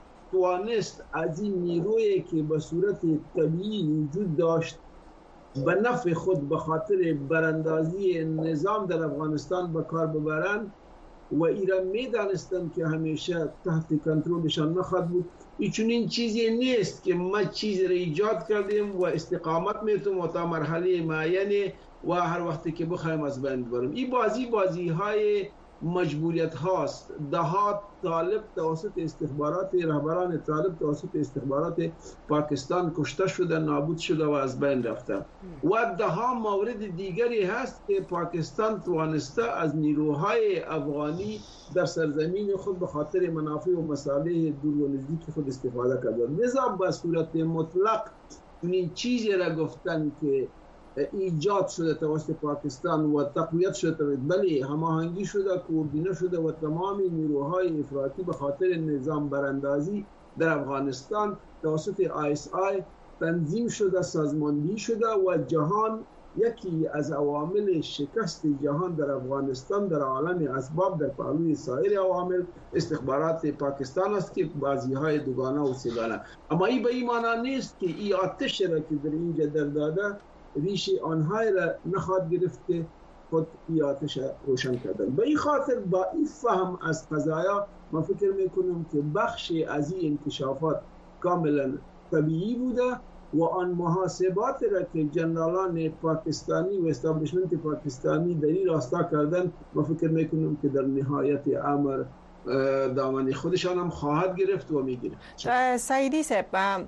G: توانست از این نیرویی که به صورت طبیعی وجود داشت به نفع خود به خاطر براندازی نظام در افغانستان به کار ببرند و ایران میدانستند که همیشه تحت کنترلشان نخواهد بود. این چیزی نیست که ما چیزی را ایجاد کردیم و استقامت میتونیم و تا مرحله معینی و هر وقتی که بخوایم از بین ببریم. این بازی های مجبوریت هاست. دهات طالب توسط استخبارات، رهبران طالب توسط استخبارات پاکستان کشته شده، نابود شده و از بین رفته و دهها مورد دیگری هست که پاکستان توانسته از نیروهای افغانی در سرزمین خود به خاطر منافع و مصالح دور و نزدیک خود استفاده کرده. لذا به صورت مطلق این چیزی را گفتن که ایجاد شده توسط پاکستان و تقویت شده، بله هماهنگی شده، کوردینه شده و تمام نیروهای افراطی به خاطر نظام براندازی در افغانستان توسط ISI تنظیم شده، سازماندهی شده و جهان یکی از عوامل شکست جهان در افغانستان در عالم اسباب در پهلوی سایر عوامل استخبارات پاکستان است که بازی‌های دوگانه و سگانه. اما این به این معنی نیست که این آتش را که در اینجا در داده ریشه آنهای را نخواهد گرفت که خود این آتش روشن کردن. به این خاطر با این فهم از قضایا من فکر میکنم که بخش از این انکشافات کاملا طبیعی بوده و آن محاسبات را که جنرالان پاکستانی و استابلیشمنت پاکستانی در این راستا کردن من فکر میکنم که در نهایت امر دامن خودشان هم خواهد گرفت و میگیره.
B: سعیدی صاحب،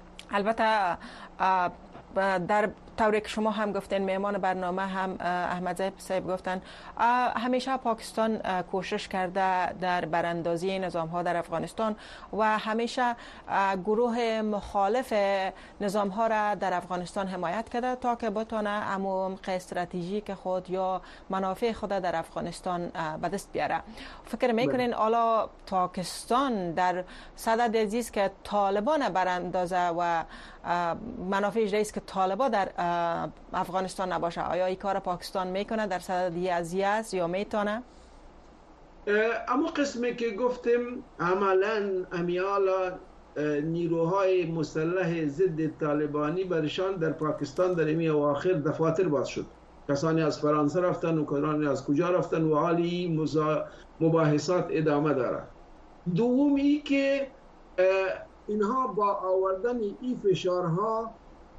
B: البته در طوری که شما هم گفتین، میمان برنامه هم احمد صاحب گفتن، همیشه پاکستان کوشش کرده در براندازی نظام ها در افغانستان و همیشه گروه مخالف نظام ها را در افغانستان حمایت کرده تا که بتونه عمق استراتژیک خود یا منافع خود در افغانستان به دست بیاره. فکر میکنین حالا پاکستان در صدد عزیز که طالبان براندازه و منافع اجرایی که طالبان در افغانستان نباشه، آیا این کار پاکستان میکنه در صدد ازیاز یا میتونه؟
G: اما قسمی که گفتیم عملا امیالا نیروهای مسلح ضد طالبانی برشان در پاکستان در امی اواخر دفاتر باز شد. کسانی از فرانسه رفتن و کسانی از کجا رفتن و حالی مباحثات ادامه داره. دومی که اینها با آوردن این فشارها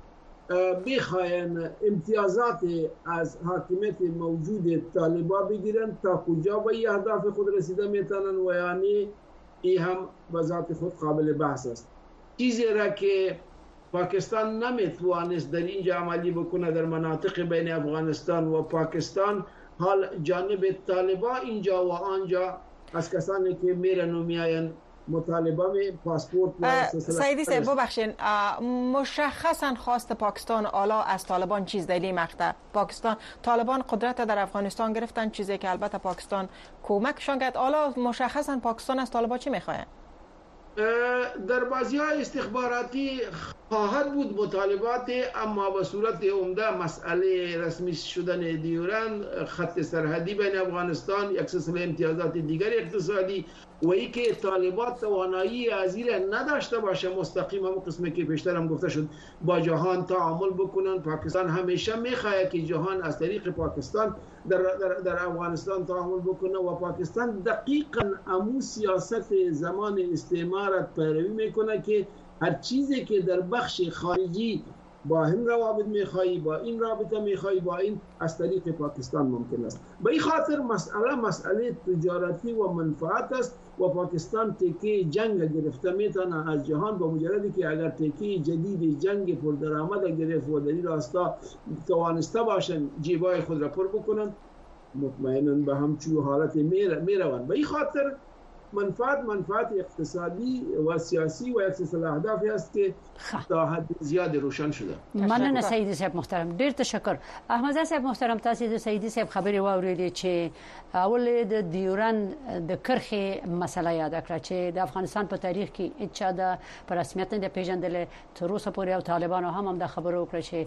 G: بخواین امتیازات از حاکمیت موجود طالبان بگیرن تا کجا به این اهداف خود رسیده میتونن و یعنی این هم به ذات خود قابل بحث است. چیزی را که پاکستان نمیتوانست در اینجا عملی بکنه در مناطق بین افغانستان و پاکستان، حال جانب طالبان اینجا و آنجا از کسانی که میرن و میاین مطالبه می پاسپورت
B: سیدی صاحب ببخشید مشخصا خواست پاکستان حالا از طالبان چیز در این مقطع طالبان قدرت در افغانستان گرفتن، چیزی که البته پاکستان کمکشان کرد. حالا مشخصا پاکستان از طالبان چی میخواد؟
G: در بازی‌های استخباراتی خواهد بود مطالبات، اما به صورت عمده مسئله رسمی شدن دیورند، خط سرحدی بین افغانستان، یک سلسله امتیازات دیگر اقتصادی و ای که طالبان توانایی ازیر نداشته باشه مستقیم، هم قسمی که پیشتر هم گفته شد با جهان تعامل بکنن. پاکستان همیشه میخواد که جهان از طریق پاکستان در افغانستان تعامل بکنه و پاکستان دقیقاً امو سیاست زمان استعمارت پیروی میکنه که هر چیزی که در بخش خارجی با هم روابط میخوایی، با این رابطه میخوایی، با این از طریق پاکستان ممکن است. به این خاطر مسئله تجارتی و منفعت است و پاکستان تکه جنگ گرفته میتونه از جهان، با مجردی که اگر تکه جدید جنگ پردرآمد گرفت و در این راستا توانسته باشن جیبای خود را پر بکنن، مطمئنا به همچون حالت میروند. به این خاطر منفعت اقتصادی و سیاسی و یک سلسله اهدافی است که تا حد زیاد روشن شده.
A: مننه سیدی صاحب محترم، ډیر تشکر. احمد صاحب محترم، تاسو د سیدی صاحب خبرې واورېدې چې اول د دیورند د کرخې مسله یاد کړه چې د افغانستان په تاریخ کې اچا د رسمیت نه پیژندل، تر اوسه پورې او طالبانو هم د خبرو وکړه چې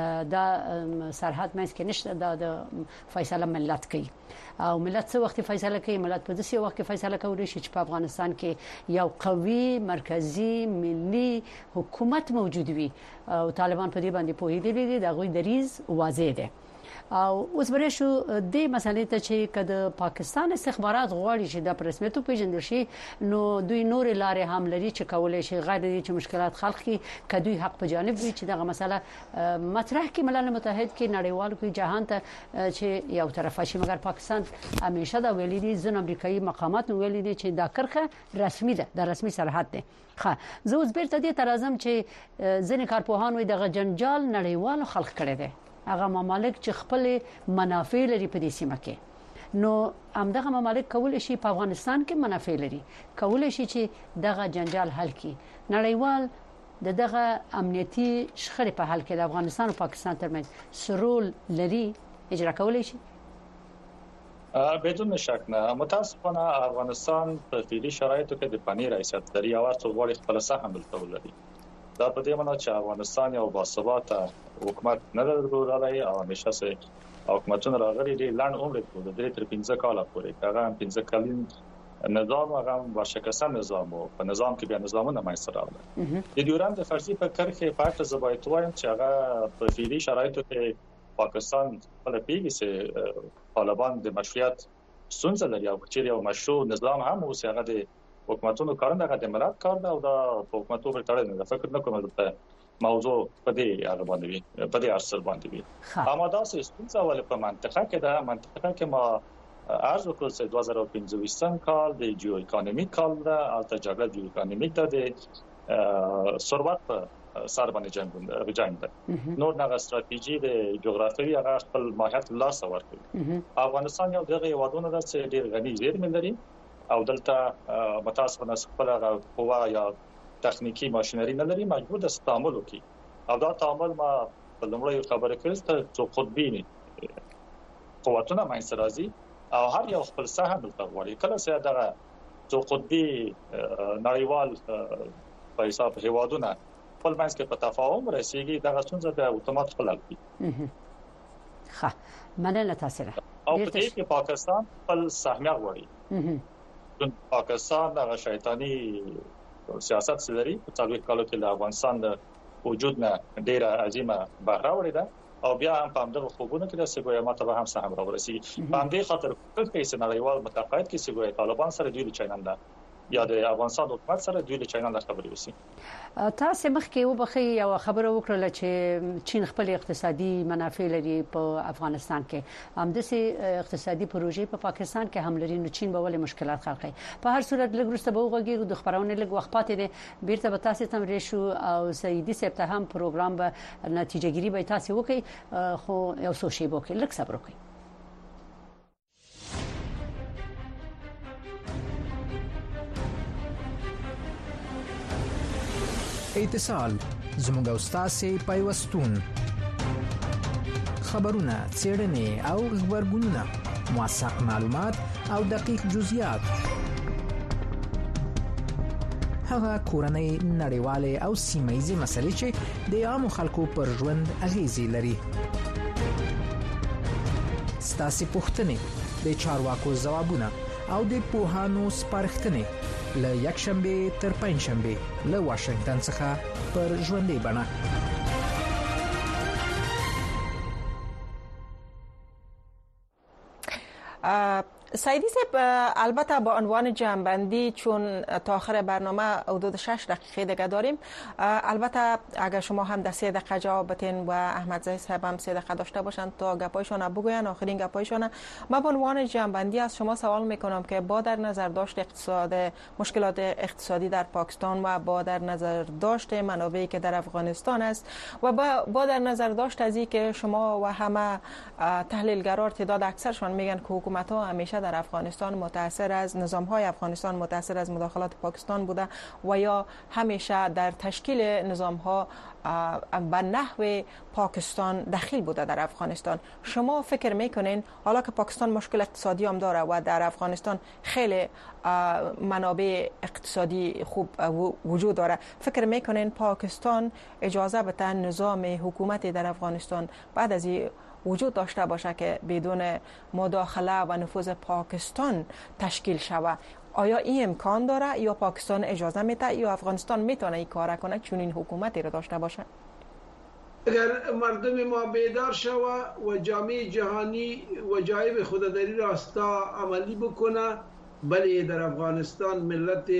A: دا سرحد مېس کې نشته، د فیصله ملت کوي او ملت څه وخت فیصله کوي. ملت په داسې وخت کې فیصله کوي چې په افغانستان کې یو قوي مرکزی ملي حکومت موجود وي او طالبان په دې باندې پوهیدلي دي، د غوي دریز واضح ده. او اوس برې شو د مسلې ته چې کله پاکستان استخبارات غواړي چې د رسمیت پیژندل شي، نو دوی نور لارې هم لري چې کولای شي غیر دي چې مشکلات خلق کی کدوې حق په جانب وي چې دغه مسله مطرح کی ملل متحد کې نړیوال کوي جهان ته چې یو طرفه شي. مګر پاکستان همیشه دا ویلي دي، ځن امریکایي مقامات ویلي دي چې دا کرخه رسمي ده، د رسمي سرحد ده. زه اوس بیرته دې ترازم چې ځنې کارپوهان وي دغه جنجال نړیوال خلق کړي دي، هغه ممالک چې خپل منافع لري په دې سیمه کې، نو همدغه ممالک کولای شي په افغانستان کې منافع لري، کولای شي چې دغه جنجال حل کړي. نړیوال دغه امنیتي شخړې په حل کې د افغانستان او پاکستان ترمنځ سرول لري، اجرا کولای شي؟
H: بدون شک نه. متاسفانه افغانستان په فعلی شرایطو کې د پنیر حیثیت لري او څو غوړي خپل سهم ولري. دا په دې معنی چې افغانستان یو باثباته حکومت نه لري او همیشه سه حکومتونه راغلي دي لړن عمر د 3 تر 15 کال پورې. هغه 15 کلین نظام هغه ورشکسته نظام او په نظام کې بیا نظامونه مایسر راغلي. د دیورند د فرضي په کرخه په اړه زبایت وایم چې هغه په فعلی شرایطو کې پاکستان په پیګي سه طالبان د مشروعیت ستونزه لري او چې یو مشروع نظام هم اوس هغه د حکومتونو کارنده د ملت کار ده او د حکومتونو په تړاو نه فکر نه کوم چې موضوع په دې اړه باندې وي، په دې اصل باندې وي. اما دا ستونزه ول په منطقه کې ده، منطقه کې ما عرض وکړ چې 2015 کال د جیو اکونومیک کال ده او د جګړه جیو اکونومیک ده د ثروت په سر باندې جنگ ده. نور نه استراتیژي د جغرافیوي هغه خپل ماهیت لاس ورکوي. افغانستان یو دغه وادونه ده چې ډیر غني زیرمې لري او دلته متاسفانه خپل قوا یا تخنیکی ماشینری نه لري، مجبور ده تعامل وکړي او دا تعامل ما په لومړی خبره کړم چې قطبی قوتونه ماینځ راځي او هر یو خپل سهم دلته غواړي. کله چې دغه قطبی نړیوال په حساب هیوادونه خپل منځ کې په تفاهم رسیږي، دغه څنګه د اتومات خپل کوي.
A: مننه تاسو
H: او په دې کې پاکستان خپل سهمیه غواړي. پاکستان دغه شیطانی سیاست سلري په څلور کالو کې د افغانستان د وجود نه ډیره عظیمه بهره وړي ده او بیا هم په همدغه خوبونه کې د سګویا ماته به هم سهم راورسي. په همدې خاطر چې نړیوال متقاعد کې سګویا طالبان سره دوی چیننده یا د افغانستان حکومت سره دوی چیننده خبرې وسی.
A: تاسو مخکې وبخي یو خبره وکړه چې چین خپل اقتصادي منافع لري په افغانستان کې، همداسې اقتصادي پروژې په پاکستان کې هم لري، نو چین به ولې مشکلات خلقي. په هر صورت لږ وروسته به وګورئ د خبرونه لږ وخت پاتې دي، بیرته به تاسو تم ریشو او سیدی صاحب ته هم پروګرام به نتیجه ګیری به تاسو وکړي، خو یو څه شی وکړي، لږ صبر وکړئ.
J: اتصال زموږ استاد پیوستون خبرونه څېړنې او خبرګونونه موثق معلومات او دقیق جزئیات هغه کورنۍ نړیوالې او سیمه‌ییزې مسلې چې د عامو خلکو پر ژوند اغیزې لري ستاسو پوښتنې د چارواکو ځوابونه او د پوهانو سپارښتنې له یکشنبه تر پنځشنبه له واشنگټن څخه پر ژوندۍ بڼه
B: سعیدی صاحب البته با عنوان جمع‌بندی چون تا آخر برنامه حدود 6 دقیقه دیگه داریم البته اگر شما هم در 3 دقیقه جواب بدین و احمد زاهد صاحب هم 3 دقیقه داشته باشند تا گپایشون بگوین آخرین گپایشون ما به عنوان جمع‌بندی از شما سوال میکنم که با در نظر داشت مشکلات اقتصادی در پاکستان و با در نظر داشت منابعی که در افغانستان است و با در نظر داشت از اینکه شما و همه تحلیلگران ارتداد اکثرشون میگن که حکومت ها همیشه در افغانستان متأثر از نظام‌های افغانستان متأثر از مداخلات پاکستان بوده و یا همیشه در تشکیل نظام‌ها به نحو پاکستان دخیل بوده در افغانستان. شما فکر میکنین حالا که پاکستان مشکل اقتصادی هم داره و در افغانستان خیلی منابع اقتصادی خوب وجود داره، فکر میکنین پاکستان اجازه بده نظام حکومتی در افغانستان بعد از وجود داشته باشه که بدون مداخله و نفوذ پاکستان تشکیل شود؟ آیا این امکان داره یا پاکستان اجازه میده یا افغانستان میتونه این کار کنه چون این حکومتی رو داشته باشه؟
G: اگر مردم ما بیدار شود و جامعه جهانی وجایب خودداری راستا عملی بکنه، بله در افغانستان ملت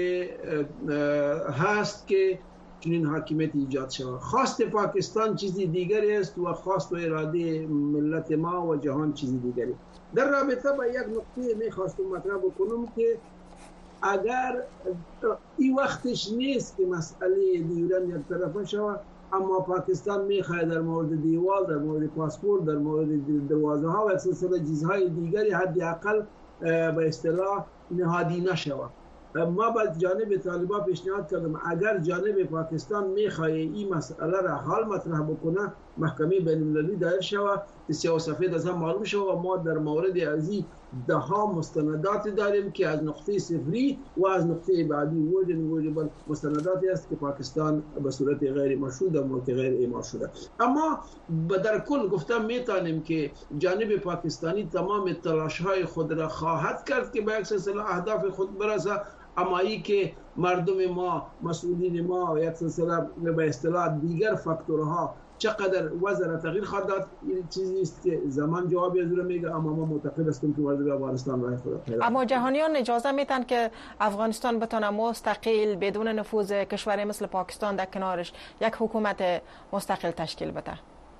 G: هست که چنین حاکمیت ایجاد شود. خواست پاکستان چیزی دیگری است و خواست و اراده ملت ما و جهان چیزی دیگری. در رابطه با یک نقطه میخواستم مطرح بکنم که اگر این وقتش نیست که مسئله دیورن یک طرفه شود، اما پاکستان میخواهد در مورد دیوال، در مورد پاسپورت، در مورد دروازه ها و سلسله چیزهای دیگری حداقل به اصطلاح نهادی نشود. ما با جانب طالبان پیشنهاد کردم اگر جانب پاکستان میخواد این مسئله را حل مطرح بکنه، محکمه بین المللی دایر شود، سیاه و سفید از هم معلوم شود و ما در مورد ازی ده ها مستندات داریم که از نقطه صفری و از نقطه بعدی وجود مستنداتی است که پاکستان به صورت غیر مشروع در ملک غیر اعمال شده. اما در کل گفتم میتونیم که جانب پاکستانی تمام تلاش های خود را خواهد کرد که به یک سلسله اهداف خود برسه، اما ای که مردم ما، مسئولین ما و یک سلسله به اصطلاح دیگر فاکتورها چقدر وضع تغییر خواهد داد، این چیزی است که زمان جوابی از اون میگه، اما ما معتقد هستیم که وضع افغانستان راه خود پیدا.
B: اما جهانیان اجازه میدن که افغانستان بتونه مستقل بدون نفوذ کشوری مثل پاکستان در کنارش یک حکومت مستقل تشکیل بده؟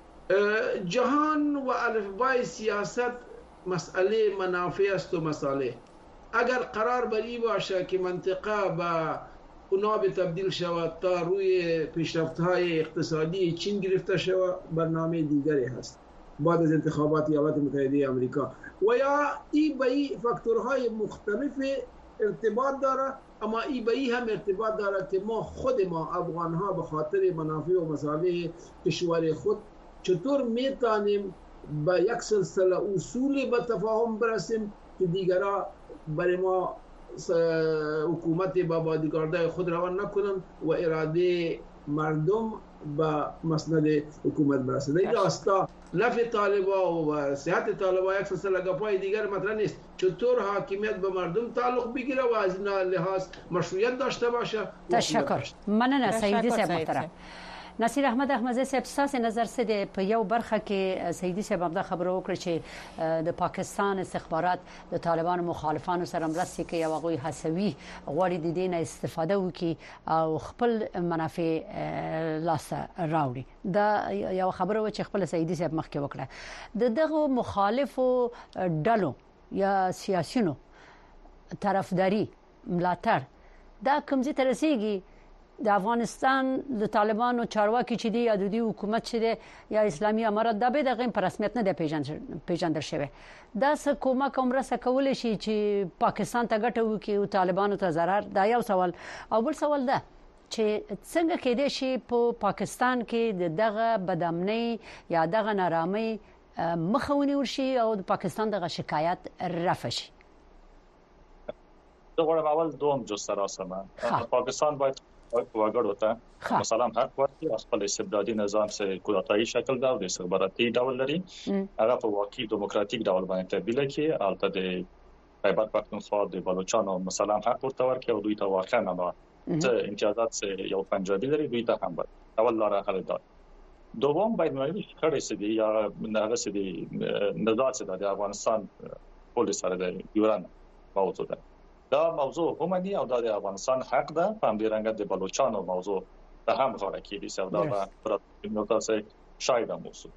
G: جهان و الفبای سیاست مسئله منافع است و مسئله. اگر قرار بری باشه که منطقه با اونا به تبدیل شود تا روی پیشرفت‌های اقتصادی چین گرفته شود، برنامه دیگری هست بعد از انتخابات ایالات متحده آمریکا و یا ای به ای فاکتورهای مختلف ارتباط داره، اما ای به ای هم ارتباط داره که ما خود ما افغان‌ها به خاطر منافع و مصالح کشور خود چطور میتونیم با یک سلسله اصول به تفاهم برسیم که دیگرها برای ما حکومت با بادیگاردهای خود روان نکنن و اراده مردم با مسند حکومت برسه. در این راستا نفع طالبا و صحت طالبا یک سلسله گپای دیگر مطرح نیست. چطور حاکمیت به مردم تعلق بگیره و از این لحاظ مشروعیت داشته باشه.
A: تشکر. مننه سعیدی صاحب محترم. نصیر احمد احمدزی صاحب تاسو نظر څه دی په یو برخه کې سعیدی صاحب هم دا خبره وکړه چې د پاکستان استخبارات د طالبانو مخالفانو سره مرسته کوي او هغوی هڅوي غواړي د دې نه استفاده وکړي او خپل منافع لاسته راوړي. دا یو خبره و چې خپل سعیدی صاحب مخکې وکړه. دغه مخالفو ډلو یا سیاسيونو طرفداري ملاتړ دا کوم ځای ته رسیږي؟ د افغانستان د طالبانو چارواکي چې دی یا د حکومت چې دی یا اسلامي امارات دا به دغه په رسمیت نه دی پیژندل شوی. دا څه کومک مرسته کولای شي چې پاکستان ته ګټه وکړي او طالبانو ته ضرر؟ دا یو سوال. او بل سوال ده چې څنګه کېدای شي په پاکستان کې دغه بدامنۍ یا دغه نارامۍ مخاوني ورشي او د پاکستان دغه شکایت رفع شي؟
H: دغه اول دوم جز راسمه پاکستان باید وګړو ته مثلا حق ورکړي خپل استبدادي نظام سره کودتایي شکل دا او د استخباراتي ډول لري هغه په واقعي دیموکراتیک ډول باندې تبدیل کړي البته د خیبر پختونخوا د بلوچستان مثلا حق ورته ورکړي او دوی ته واقعا نه امتیازات سره یو پنجابي لري دوی ته هم اول لاره حل ده. دوم باید معنی خړې سدي یا نه سدي نزاع سره د افغانستان پولیس سره د یوران موضوع ده دا موضوع همدي او د افغانستان حق ده په دې رنګ د بلوچستان موضوع ته هم غوړه کیږي سودا پر نقطه سره شاید موضوع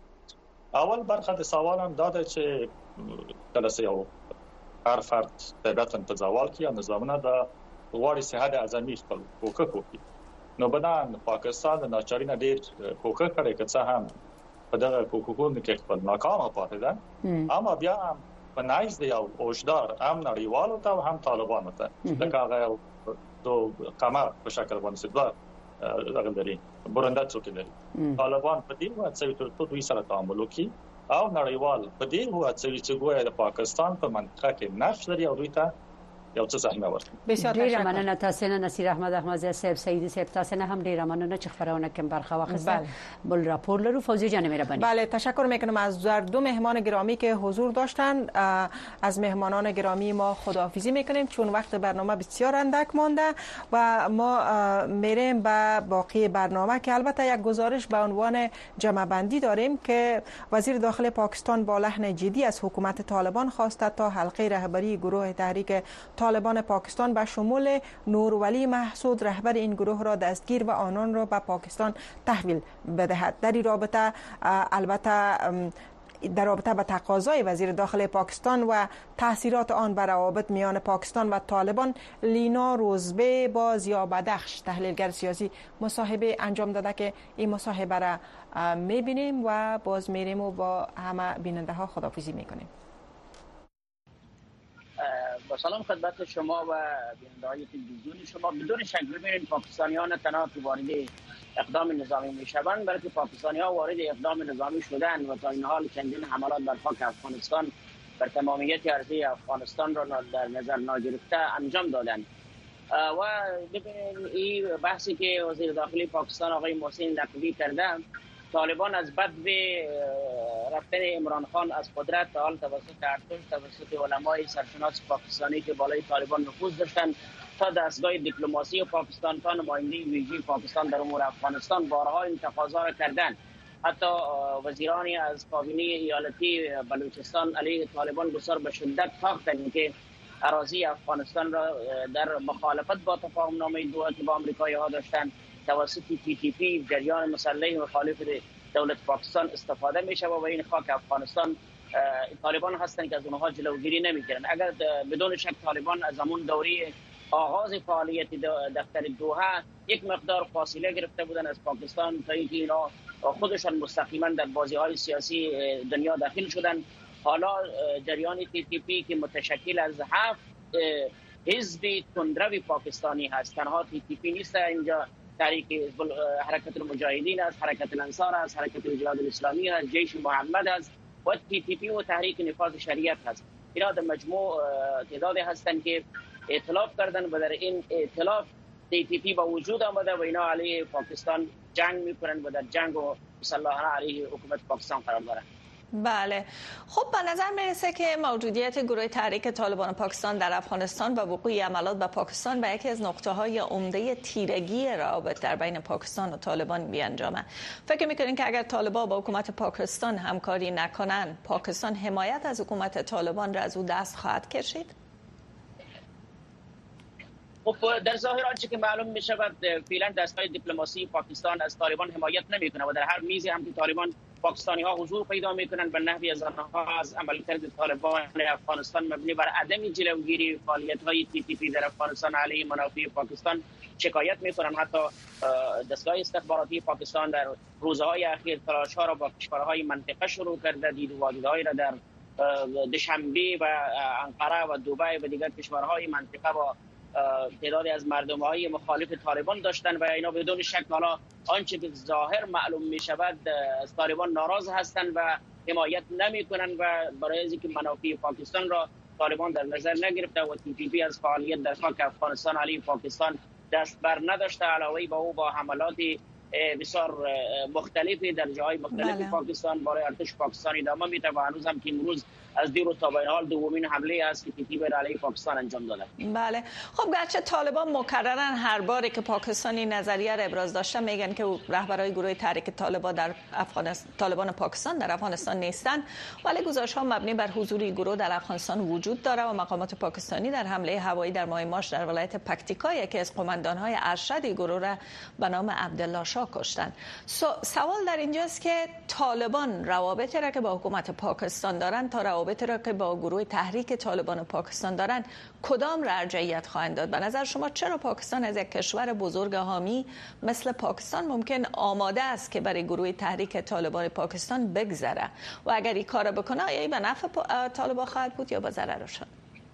H: اول برخه د سوال هم دا ده چې کله سه یو هر فرد طبيعتاً په ځوال کې نظامونه د غواړي صحت اعظمي خپل کوکه نو بدان پاکستان د ناچارینه ډیر کوکه کړي که څه هم په دغه کوکو کې خپل ناکام پاتې ده اما بیا هم په نایز دی او اوجدار هم نړیوالو ته هم طالبانو ته لکه هغه دو قمر په شکل باندې سبا غلري برنده څوک لري طالبان په دې واسطه چې دوی سره تعامل وکړي او نړیوال په دې واسطه چې ګویا د پاکستان په منطقه کې نفس لري او دوی ته یو څه ځای ورته.
A: بسیار ډیر مننه تاسو نه نصیر احمد احمدزی صاحب سیدی صاحب تاسو نه هم ډیر مننه چې خبرونه کوم برخه واخیستل. بل راپور لرو فوزی جان مهربانی.
B: بله تشکر میکنم از دو مهمان گرامی که حضور داشتن. از مهمانان گرامی ما خداحافظی میکنیم چون وقت برنامه بسیار اندک مانده و ما میریم به باقی برنامه که البته یک گزارش به عنوان جمع بندی داریم که وزیر داخلی پاکستان با لحن جدی از حکومت طالبان خواسته تا حلقه رهبری گروه تحریک طالبان پاکستان به شمول نورولی محسود رهبر این گروه را دستگیر و آنان را به پاکستان تحویل بدهد. در این رابطه البته در رابطه با تقاضای وزیر داخلی پاکستان و تاثیرات آن بر روابط میان پاکستان و طالبان لینا روزبه با ضیا بدخش تحلیلگر سیاسی مصاحبه انجام داده که این مصاحبه را میبینیم و باز میریم و با همه بیننده ها خداحافظی میکنیم.
K: با سلام خدمت شما و بیننده‌های تلویزیون شما. بدون شک ببینید پاکستانیان تنها که وارد اقدام نظامی میشوند بلکه پاکستانی‌ها وارد اقدام نظامی شدند و تا این حال چندین حملات بر خاک افغانستان بر تمامیت ارضی افغانستان را در نظر نگرفته انجام دادند. و ببینید این بحثی که وزیر داخلی پاکستان آقای محسن نقوی کرده طالبان از بدو رفتن عمران خان از قدرت حال توسط ارتش توسط علمای سرشناس پاکستانی که بالای طالبان نفوذ داشتند تا دستگاه دیپلماسی پاکستان تا نماینده ویژه پاکستان در امور افغانستان بارها این تقاضا را کردند. حتی وزیرانی از کابینه ایالتی بلوچستان علیه طالبان بسیار به شدت تاختند که اراضی افغانستان را در مخالفت با تفاهمنامه دوحه که با آمریکایی‌ها داشتند توسط TTP جریان مسلح مخالف دولت پاکستان استفاده میشه و این خاک افغانستان طالبان هستند که از اونها جلوگیری نمیکنن. اگر بدون شک طالبان از همون دوره آغاز فعالیت دفتر دوحه یک مقدار فاصله گرفته بودن از پاکستان تا اینکه اینا خودشان مستقیما در بازی‌های سیاسی دنیا داخل شدن. حالا جریان TTP که متشکل از 7 حزب تندرو پاکستانی هست، تنها TTP نیست، اینجا تحریک حرکت المجاهدین است، حرکت الانصار است، حرکت الجهاد الاسلامی است، جیش محمد است و TTP و تحریک نفاذ شریعت است. اینا در مجموع تعدادی هستند که ائتلاف کردن و در این ائتلاف TTP با وجود آمده و اینا علیه پاکستان جنگ میکنن و در جنگ و مسلحانه علیه حکومت پاکستان قرار دارند.
L: بله، خب به نظر میرسه که موجودیت گروه تحریک طالبان پاکستان در افغانستان و وقوع عملات به پاکستان به یکی از نقطه‌های عمده تیرگی روابط در بین پاکستان و طالبان بیانجامه. فکر می‌کنین که اگر طالبان با حکومت پاکستان همکاری نکنن، پاکستان حمایت از حکومت طالبان را از او دست خواهد کشید؟
K: خب در ظاهر آنچه که معلوم می شود فعلا دستگاه دیپلماسی پاکستان از طالبان حمایت نمیکنه و در هر میزی هم که طالبان پاکستانی ها حضور پیدا میکنن به نحوی از آنها از عملکرد طالبان افغانستان مبنی بر عدم جلوگیری فعالیت های TTP در افغانستان علیه منافع پاکستان شکایت میکنن. حتی دستگاه استخباراتی پاکستان در روزهای اخیر تلاش ها را با کشورهای منطقه شروع کرده، دید و واجدهای را در دوشنبه و انقره و دبی و دیگر کشورهای منطقه با تعدادی از مردم‌های مخالف طالبان داشتن و اینا بدون شک حالا آنچه به ظاهر معلوم می شود از طالبان ناراض هستند و حمایت نمی کنند و برای اینکه منافع پاکستان را طالبان در نظر نگرفته و TTP از فعالیت در خاک افغانستان علیه پاکستان دست بر نداشته. علاوه بر او با حملات بسیار مختلفی در جاهای مختلف پاکستان برای ارتش پاکستان ادامه میده و هنوز هم که امروز از دیروز تا به این حال دومین حمله است که TTP علیه پاکستان انجام داده.
L: بله خب گرچه طالبان مکرراً هر باری که پاکستانی نظریه را ابراز داشته میگن که رهبرای گروه تحریک طالبان در طالبان پاکستان در افغانستان نیستند، ولی گزارش‌ها مبنی بر حضور گروه در افغانستان وجود داره و مقامات پاکستانی در حمله هوایی در ماه مارس در ولایت پکتیکا یکی از قماندان‌های ارشد گروه را به نام عبدالله شاه کشتند. سوال در اینجاست که طالبان روابطی را که با حکومت پاکستان دارند تا روابطی را که با گروه تحریک طالبان پاکستان دارند کدام را ارجحیت خواهند داد؟ به نظر شما چرا پاکستان از یک کشور بزرگ حامی مثل پاکستان ممکن آماده است که برای گروه تحریک طالبان پاکستان بگذره و اگر این کار بکنه یا به نفع طالبان خواهد بود یا به ضررشان؟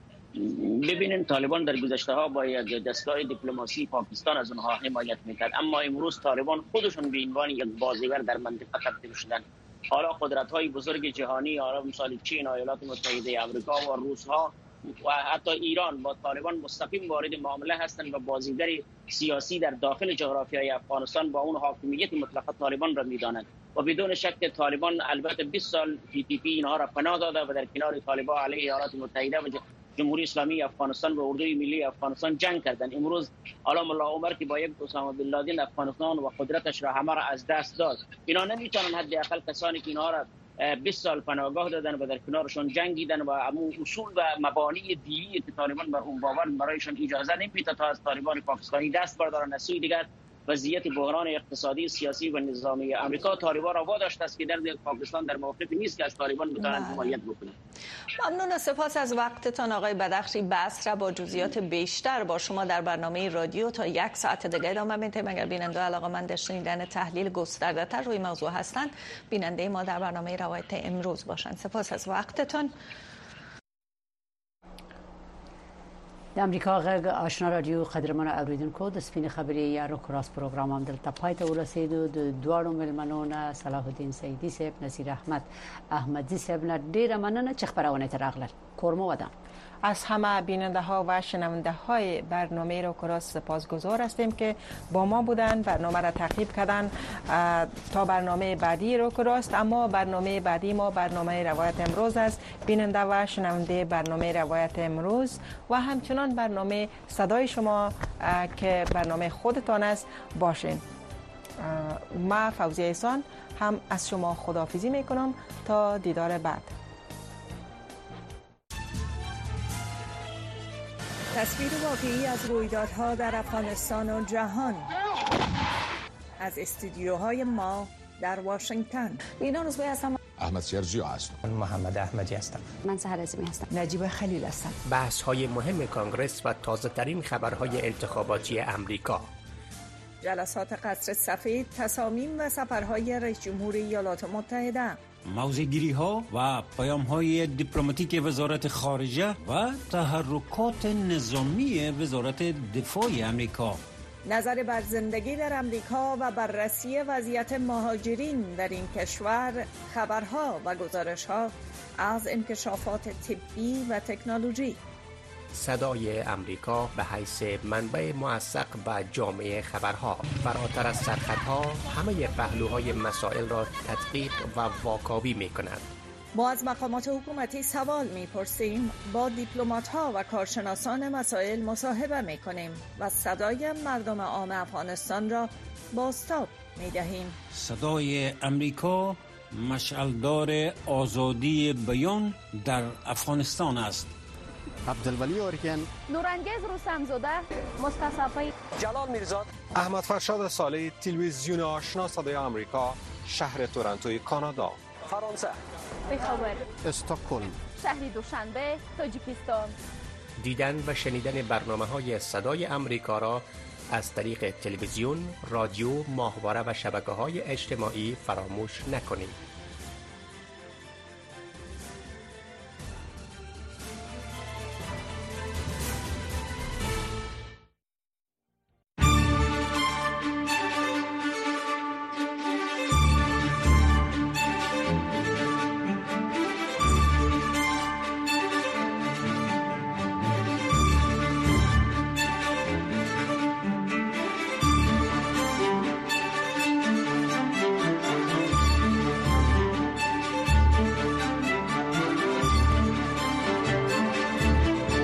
K: ببینید طالبان در گذشته ها با دستگاه دیپلماسی پاکستان از اونها حمایت میکرد، اما امروز طالبان خودشون به عنوان یک بازیگر در منطقه تبدیل شدن. حالا قدرت های بزرگ جهانی، حالا مثال چین، ایالات متحده آمریکا و روس ها و حتی ایران با طالبان مستقیم وارد معامله هستند و بازیگر سیاسی در داخل جغرافیای افغانستان با اون حاکمیت مطلقه طالبان را میدانند و بدون شک طالبان البته 20 سال TTP اینها را پناه داده و در کنار طالبان علیه ایالات متحده و جمهوری اسلامی افغانستان و اردوی ملی افغانستان جنگ کردند. امروز حالا ملا عمر که با یک اسامه بن لادن افغانستان و قدرتش را همه را از دست داد، اینا نمیتونن حداقل کسانی که اینها را 20 سال پناهگاه دادن و در کنارشون جنگیدن و اصول و مبانی دینی که طالبان بر اون باور برایشان اجازه نمیده تا از طالبان پاکستانی دست بردارن. از سوی دیگر وضعیت بحران اقتصادی، سیاسی و نظامی آمریکا طالبان را واداشته است که در پاکستان در موقفی نیست که از طالبان بتوانند حمایت بکنند.
L: ممنون، سپاس از وقتتان آقای بدخشی. بحث را با جزئیات بیشتر با شما در برنامه رادیو تا 1 ساعت دیگه ادامه میدیم. اگر بیننده علاقه‌مند شنیدن تحلیل گسترده‌تر روی موضوع هستند، بیننده ما در برنامه روایت امروز باشند. سپاس از وقتتان.
A: د امریکا غږ آشنا رادیو قدرمن اوریدونکو د سپین خبرې یا رو کراس پروګرام هم دلته پای ته ورسېدو. د دواړو ملمنو نه صلاح الدین سیدی صاحب، نصیر احمد احمدی صاحب نه ډیره مننه چې خبرونه ته راغلل. کورمو ودم.
B: از همه بیننده ها و شنونده های برنامه رو کراس سپاسگزار هستیم که با ما بودن، برنامه را تعقیب کردن تا برنامه بعدی رو کراست. اما برنامه بعدی ما برنامه روایت امروز است. بیننده و شنونده برنامه روایت امروز و همچنان برنامه صدای شما که برنامه خودتان است باشین. ما فوزیه احسان هم از شما خداحافظی میکنم تا دیدار بعد.
L: تصویر واقعی از رویدادها در افغانستان و جهان از استودیوهای ما در واشنگتن. اینا روزبه هستم.
M: احمد سیرجی هستم.
N: من محمد احمدی هستم.
O: من سحر عظیمی هستم.
P: نجیب خلیل هستم.
Q: بحث‌های مهم کانگرس و تازه‌ترین خبرهای انتخاباتی امریکا.
L: جلسات قصر سفید، تصامیم و سفرهای رئیس جمهوری ایالات متحده.
R: موضع‌گیری‌ها و پیام‌های دیپلماتیک وزارت خارجه و تحرکات نظامی وزارت دفاع امریکا.
L: نظر بر زندگی در امریکا و بررسی وضعیت مهاجرین در این کشور، خبرها و گزارش‌ها از انکشافات طبی و تکنولوژی.
Q: صدای امریکا به حیث منبع موثق به جامعه خبرها، فراتر از سرخطها همه پهلوهای مسائل را تدقیق و واکاوی می کند.
L: ما از مقامات حکومتی سوال می پرسیم، با دیپلمات‌ها و کارشناسان مسائل مصاحبه می کنیم و صدای مردم عام افغانستان را بازتاب می دهیم.
R: صدای امریکا مشعلدار آزادی بیان در افغانستان است.
S: عبدالولی اورگن،
T: نورانگیز رستمزاده، مصطفی
U: جلال میرزاد، احمد فرشاد صالحی، تلویزیون آشنا صدای آمریکا، شهر تورنتو کانادا.
T: فرانسه، بخبر،
S: استکهلم،
T: شهر دوشنبه، تاجیکستان.
Q: دیدن و شنیدن برنامه‌های صدای امریکا را از طریق تلویزیون، رادیو، ماهواره و شبکه‌های اجتماعی فراموش نکنید.